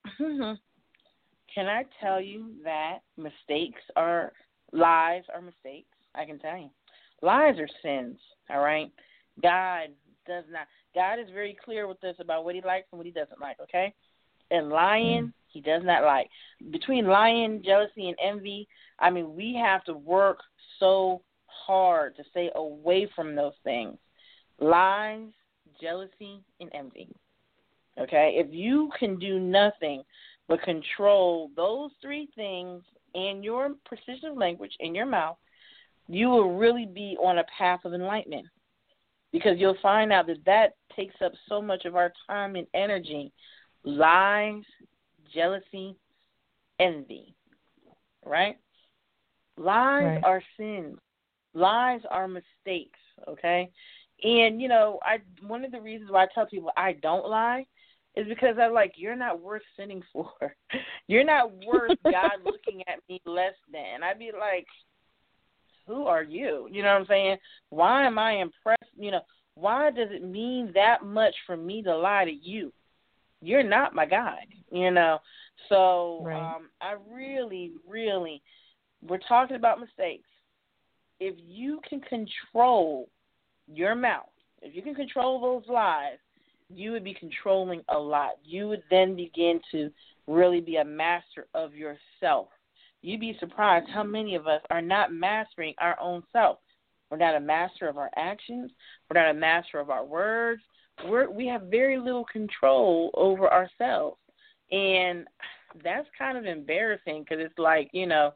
can I tell you that mistakes are, lies are mistakes? I can tell you. Lies are sins, all right? God does not, God is very clear with us about what he likes and what he doesn't like, okay? And lying, mm. he does not like. Between lying, jealousy, and envy, I mean, we have to work so hard to stay away from those things. Lies, jealousy, and envy. Okay? If you can do nothing but control those three things in your precision language, in your mouth, you will really be on a path of enlightenment. Because you'll find out that that takes up so much of our time and energy. Lies, jealousy, envy. Right? Lies right. are sins. Lies are mistakes, okay? And, you know, I one of the reasons why I tell people I don't lie is because I'm like, you're not worth sinning for. You're not worth God looking at me less than. I'd be like, who are you? You know what I'm saying? Why am I impressed? You know, why does it mean that much for me to lie to you? You're not my God, you know. So right. um, I really, really, we're talking about mistakes. If you can control your mouth, if you can control those lies, you would be controlling a lot. You would then begin to really be a master of yourself. You'd be surprised how many of us are not mastering our own self. We're not a master of our actions. We're not a master of our words. We're, we have very little control over ourselves. And that's kind of embarrassing because it's like, you know,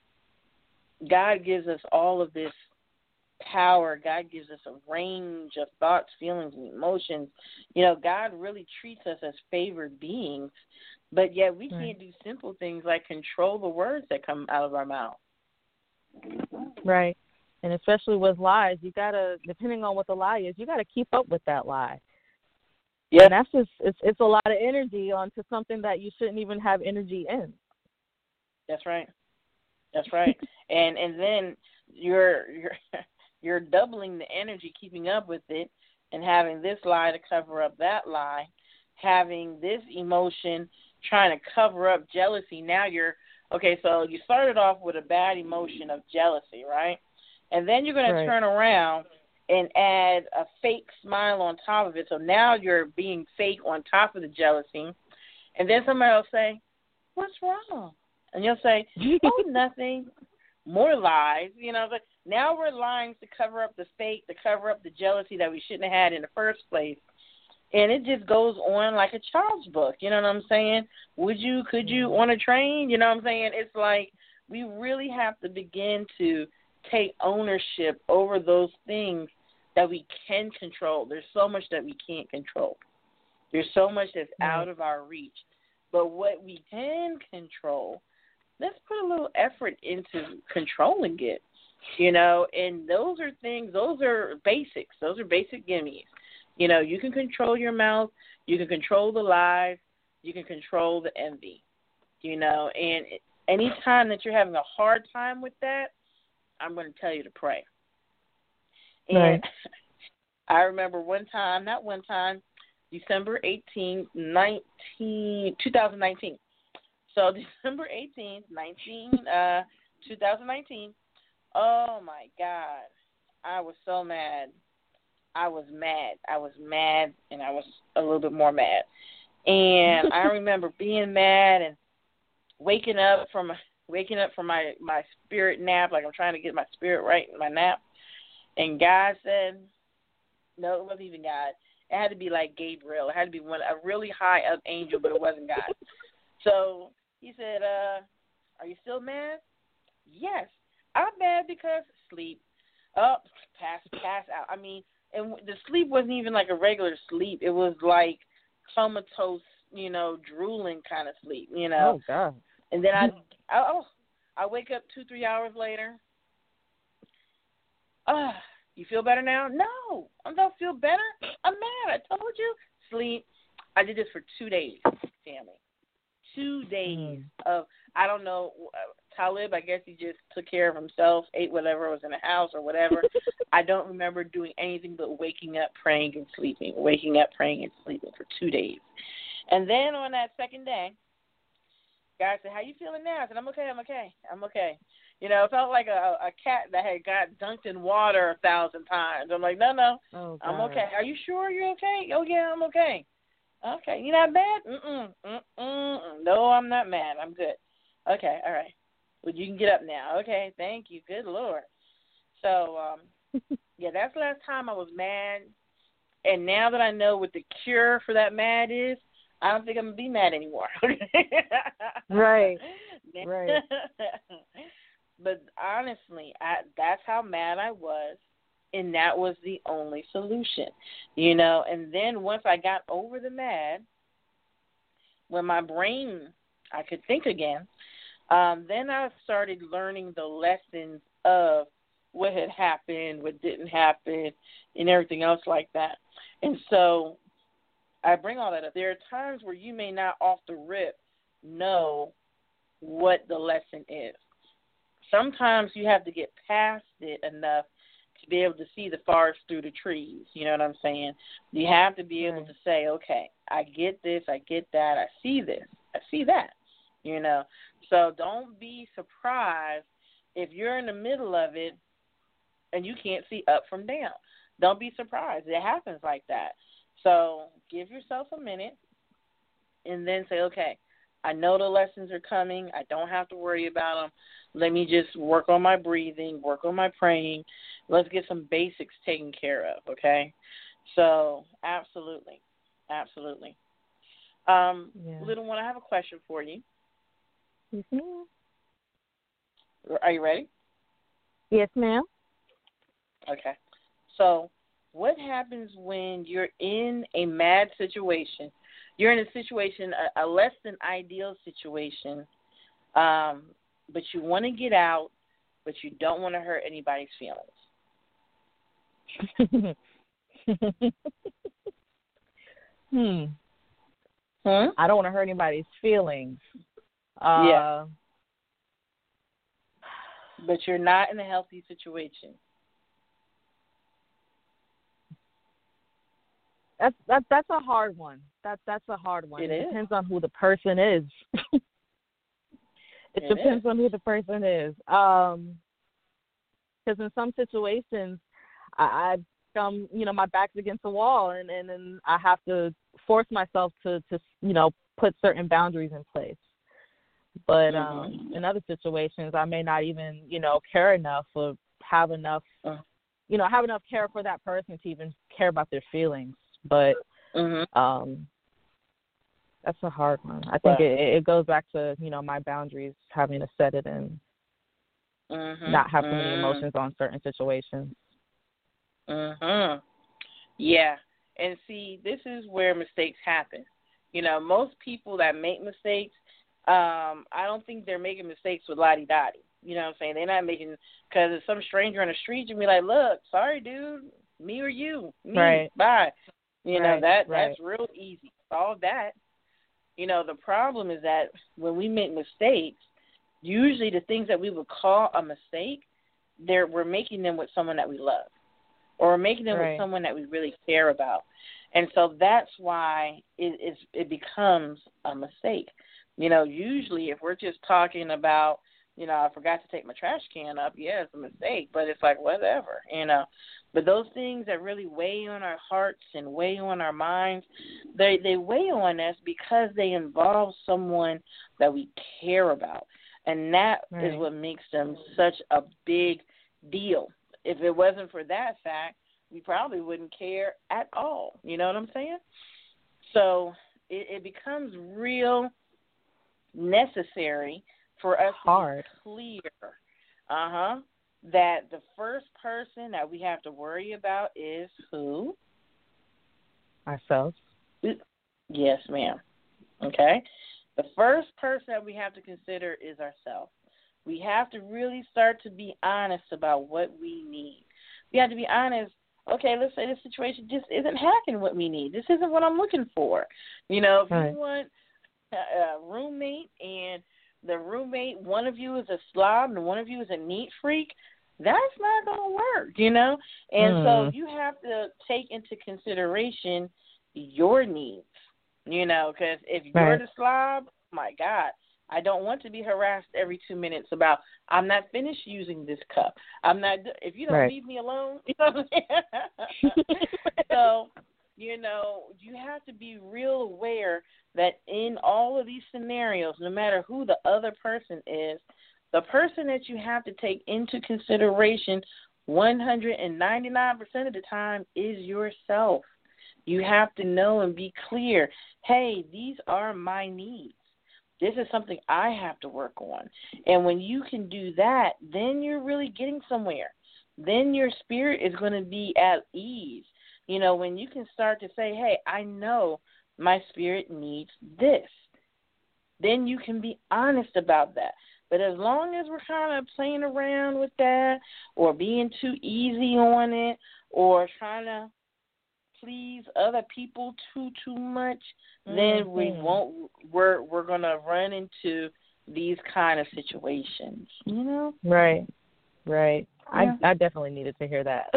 God gives us all of this power. God gives us a range of thoughts, feelings, and emotions. You know, God really treats us as favored beings, but yet we right. can't do simple things like control the words that come out of our mouth. Right. And especially with lies, you got to, depending on what the lie is, you got to keep up with that lie. Yeah. And that's just, it's, it's a lot of energy onto something that you shouldn't even have energy in. That's right. That's right. and and then you're you're you're doubling the energy keeping up with it and having this lie to cover up that lie, having this emotion trying to cover up jealousy. Now you're, okay, so you started off with a bad emotion of jealousy, right? And then you're going right. to turn around and add a fake smile on top of it. So now you're being fake on top of the jealousy. And then somebody will say, what's wrong? And you'll say, oh, nothing. More lies. You know, but now we're lying to cover up the fake, to cover up the jealousy that we shouldn't have had in the first place. And it just goes on like a child's book. You know what I'm saying? Would you, could you on a train? You know what I'm saying? It's like we really have to begin to take ownership over those things that we can control. There's so much that we can't control. There's so much that's out of our reach. But what we can control, let's put a little effort into controlling it, you know, and those are things, those are basics. Those are basic gimmies. You know, you can control your mouth. You can control the lies. You can control the envy, you know, and any time that you're having a hard time with that, I'm going to tell you to pray. And right. I remember one time, not one time, December eighteenth, nineteen, twenty nineteen. So December eighteenth, nineteen, uh, twenty nineteen, oh, my God, I was so mad. I was mad. I was mad, and I was a little bit more mad. And I remember being mad and waking up from waking up from my, my spirit nap, like I'm trying to get my spirit right in my nap. And God said, no, it wasn't even God. It had to be like Gabriel. It had to be one a really high up angel, but it wasn't God. So he said, uh, are you still mad? Yes. I'm mad because sleep. Oh, pass, pass out. I mean, and the sleep wasn't even like a regular sleep. It was like comatose, you know, drooling kind of sleep, you know. Oh, God. And then I, oh, I wake up two, three hours later. Ah, uh, you feel better now? No, I don't feel better. I'm mad. I told you. Sleep. I did this for two days, Tammy. Two days mm. of, I don't know, Talib, I guess he just took care of himself, ate whatever was in the house or whatever. I don't remember doing anything but waking up, praying, and sleeping, waking up, praying, and sleeping for two days. And then on that second day, God said, how you feeling now? I said, I'm okay, I'm okay, I'm okay. You know, it felt like a, a cat that had got dunked in water a thousand times. I'm like, no, no, oh, I'm okay. Are you sure you're okay? Oh, yeah, I'm okay. Okay, you not bad? Mm-mm, mm-mm. No, I'm not mad. I'm good. Okay, all right. Well, you can get up now. Okay, thank you. Good Lord. So, um, yeah, that's the last time I was mad. And now that I know what the cure for that mad is, I don't think I'm going to be mad anymore. Right, right. But honestly, I, that's how mad I was, and that was the only solution, you know. And then once I got over the mad, when my brain, I could think again, um, then I started learning the lessons of what had happened, what didn't happen, and everything else like that. And so I bring all that up. There are times where you may not off the rip know what the lesson is. Sometimes you have to get past it enough to be able to see the forest through the trees. You know what I'm saying? You have to be able Right. to say, okay, I get this, I get that, I see this, I see that. You know, so don't be surprised if you're in the middle of it and you can't see up from down. Don't be surprised. It happens like that. So give yourself a minute and then say, okay, I know the lessons are coming. I don't have to worry about them. Let me just work on my breathing, work on my praying. Let's get some basics taken care of, okay? So absolutely, absolutely. Um, Yeah. Little one, I have a question for you. Yes, ma'am. Are you ready? Yes, ma'am. Okay. So what happens when you're in a mad situation? You're in a situation, a, a less than ideal situation, um, but you want to get out, but you don't want to hurt anybody's feelings. hmm. Hmm? I don't want to hurt anybody's feelings. Uh, Yeah. But you're not in a healthy situation. That's that that's a hard one. That that's a hard one. It It is. depends on who the person is. it, It depends is. on who the person is. Um, because in some situations, I, I come, you know, my back's against the wall, and and then I have to force myself to to you know put certain boundaries in place. But um, Mm-hmm. in other situations, I may not even you know care enough or have enough, Uh, you know, have enough care for that person to even care about their feelings. But mm-hmm. um, that's a hard one. I think Right. it, it goes back to, you know, my boundaries, having to set it and Mm-hmm. not have so many Mm-hmm. emotions on certain situations. Mm-hmm. Yeah. And see, this is where mistakes happen. You know, most people that make mistakes, um, I don't think they're making mistakes with lottie-dottie. You know what I'm saying? They're not making, because if some stranger on the street, you be like, look, sorry, dude, me or you, me, Right. bye. You know, Right, that right. that's real easy. Solve that. You know, the problem is that when we make mistakes, usually the things that we would call a mistake, they're, we're making them with someone that we love, or we're making them Right. with someone that we really care about. And so that's why it, it's, it becomes a mistake. You know, usually if we're just talking about, you know, I forgot to take my trash can up, yeah, it's a mistake, but it's like whatever, you know. But those things that really weigh on our hearts and weigh on our minds, they, they weigh on us because they involve someone that we care about. And that Right. is what makes them such a big deal. If it wasn't for that fact, we probably wouldn't care at all. You know what I'm saying? So it, it becomes real necessary for us Hard. to be clear, uh-huh, that the first person that we have to worry about is who? Ourselves. Yes, ma'am. Okay? The first person that we have to consider is ourselves. We have to really start to be honest about what we need. We have to be honest. Okay, let's say this situation just isn't hacking what we need. This isn't what I'm looking for. You know, if Right. you want a roommate and the roommate, one of you is a slob and one of you is a neat freak, that's not going to work, you know? And Mm. so you have to take into consideration your needs, you know, because if you're Right. the slob, my God, I don't want to be harassed every two minutes about, I'm not finished using this cup. I'm not, if you don't Right. leave me alone, you know what I'm saying? So, you know, you have to be real aware that in all of these scenarios, no matter who the other person is, the person that you have to take into consideration one hundred ninety-nine percent of the time is yourself. You have to know and be clear, hey, these are my needs. This is something I have to work on. And when you can do that, then you're really getting somewhere. Then your spirit is going to be at ease. You know, when you can start to say, hey, I know my spirit needs this, then you can be honest about that. But as long as we're kind of playing around with that or being too easy on it or trying to please other people too too much, mm-hmm. then we won't. We're we're gonna run into these kind of situations. You know. Right. Right. Yeah. I I definitely needed to hear that.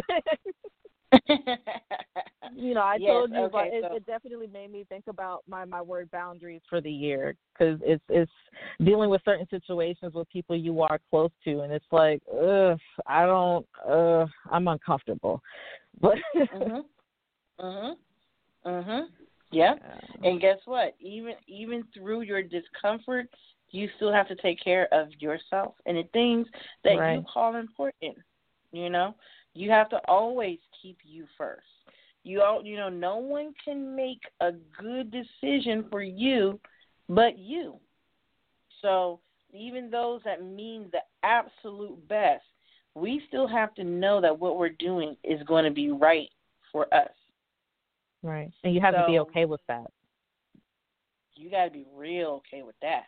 You know, I yes, told you, okay, but it, so. it definitely made me think about my, my word boundaries for the year, because it's it's dealing with certain situations with people you are close to, and it's like, ugh, I don't, uh, I'm uncomfortable. But mhm, mhm, mhm, yeah. And guess what? Even even through your discomfort, you still have to take care of yourself and the things that right. you call important. You know, you have to always keep you first. You all, you know, no one can make a good decision for you but you. So even those that mean the absolute best, we still have to know that what we're doing is going to be right for us. Right. And you have so, to be okay with that. You got to be real okay with that.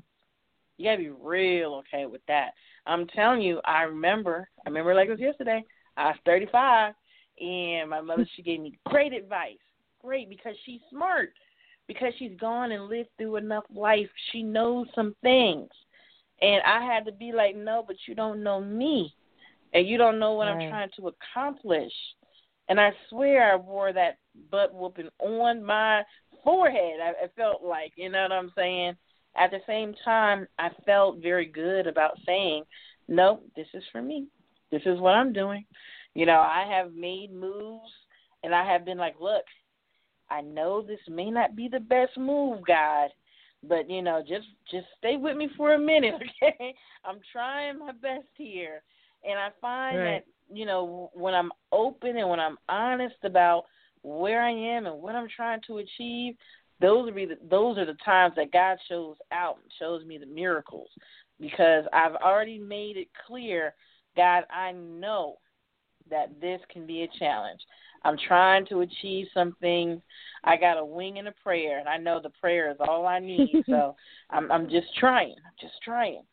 You got to be real okay with that. I'm telling you, I remember, I remember like it was yesterday, I was thirty-five. And my mother, she gave me great advice. Great, because she's smart. Because she's gone and lived through enough life. She knows some things. And I had to be like, no, but you don't know me. And you don't know what right. I'm trying to accomplish. And I swear I wore that butt whooping on my forehead. I, I felt like, you know what I'm saying? At the same time, I felt very good about saying, no, this is for me. This is what I'm doing. You know, I have made moves, and I have been like, look, I know this may not be the best move, God, but, you know, just just stay with me for a minute, okay? I'm trying my best here. And I find right. that, you know, when I'm open and when I'm honest about where I am and what I'm trying to achieve, those are, the, those are the times that God shows out and shows me the miracles, because I've already made it clear, God, I know that this can be a challenge. I'm trying to achieve some things. I got a wing and a prayer, and I know the prayer is all I need. So I'm, I'm just trying. I'm just trying.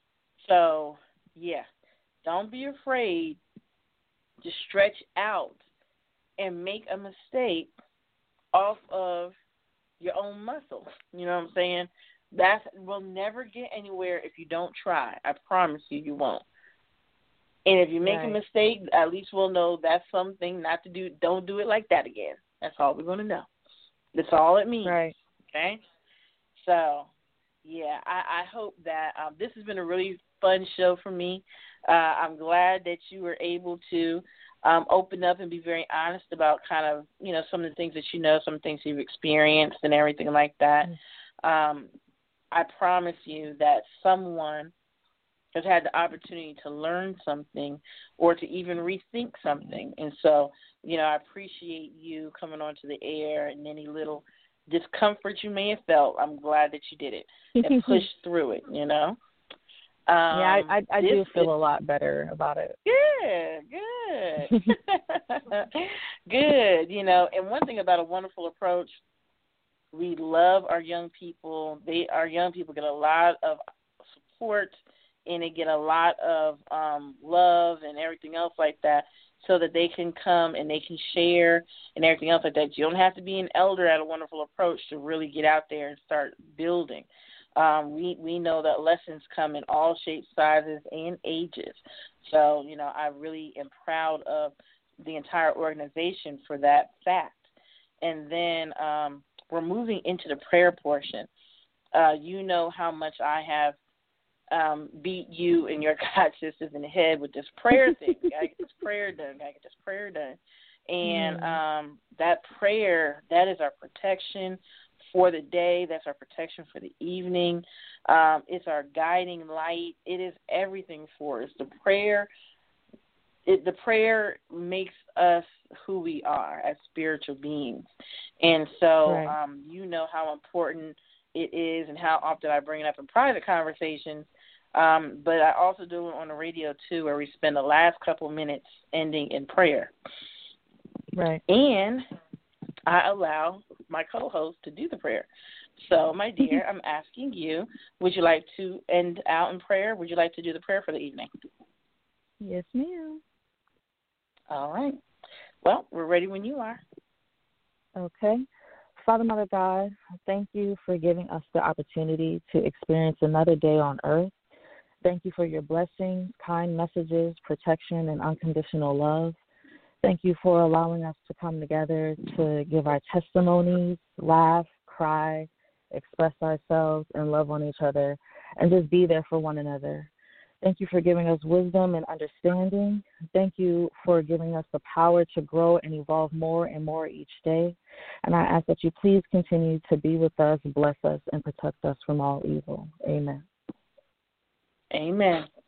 So, yeah, don't be afraid to stretch out and make a mistake off of your own muscle. You know what I'm saying? That's, we'll never get anywhere if you don't try. I promise you, you won't. And if you make right. a mistake, at least we'll know that's something not to do. Don't do it like that again. That's all we're going to know. That's all it means. Right. Okay? So, yeah, I, I hope that um, this has been a really fun show for me. Uh, I'm glad that you were able to um, open up and be very honest about kind of, you know, some of the things that you know, some things you've experienced and everything like that. Mm-hmm. Um, I promise you that someone has had the opportunity to learn something or to even rethink something. And so, you know, I appreciate you coming onto the air, and any little discomfort you may have felt, I'm glad that you did it and pushed through it, you know. Um, yeah, I, I, I do feel is, a lot better about it. Good, good. Good, you know. And one thing about A Wonderful Approach, we love our young people. They Our young people get a lot of support, and they get a lot of um, love and everything else like that, so that they can come and they can share and everything else like that. You don't have to be an elder at A Wonderful Approach to really get out there and start building. Um, we, we know that lessons come in all shapes, sizes, and ages. So, you know, I really am proud of the entire organization for that fact. And then um, we're moving into the prayer portion. Uh, you know how much I have Um, beat you and your God sisters in the head with this prayer thing. We gotta get this prayer done. Gotta get this prayer done. And mm. um, that prayer, that is our protection for the day. That's our protection for the evening. Um, it's our guiding light. It is everything for us. The prayer, it, the prayer makes us who we are as spiritual beings. And so right. um, you know how important it is and how often I bring it up in private conversations. Um, but I also do it on the radio, too, where we spend the last couple minutes ending in prayer. Right. And I allow my co-host to do the prayer. So, my dear, I'm asking you, would you like to end out in prayer? Would you like to do the prayer for the evening? Yes, ma'am. All right. Well, we're ready when you are. Okay. Father, Mother God, thank you for giving us the opportunity to experience another day on earth. Thank you for your blessings, kind messages, protection, and unconditional love. Thank you for allowing us to come together to give our testimonies, laugh, cry, express ourselves, and love on each other, and just be there for one another. Thank you for giving us wisdom and understanding. Thank you for giving us the power to grow and evolve more and more each day. And I ask that you please continue to be with us, bless us, and protect us from all evil. Amen. Amen.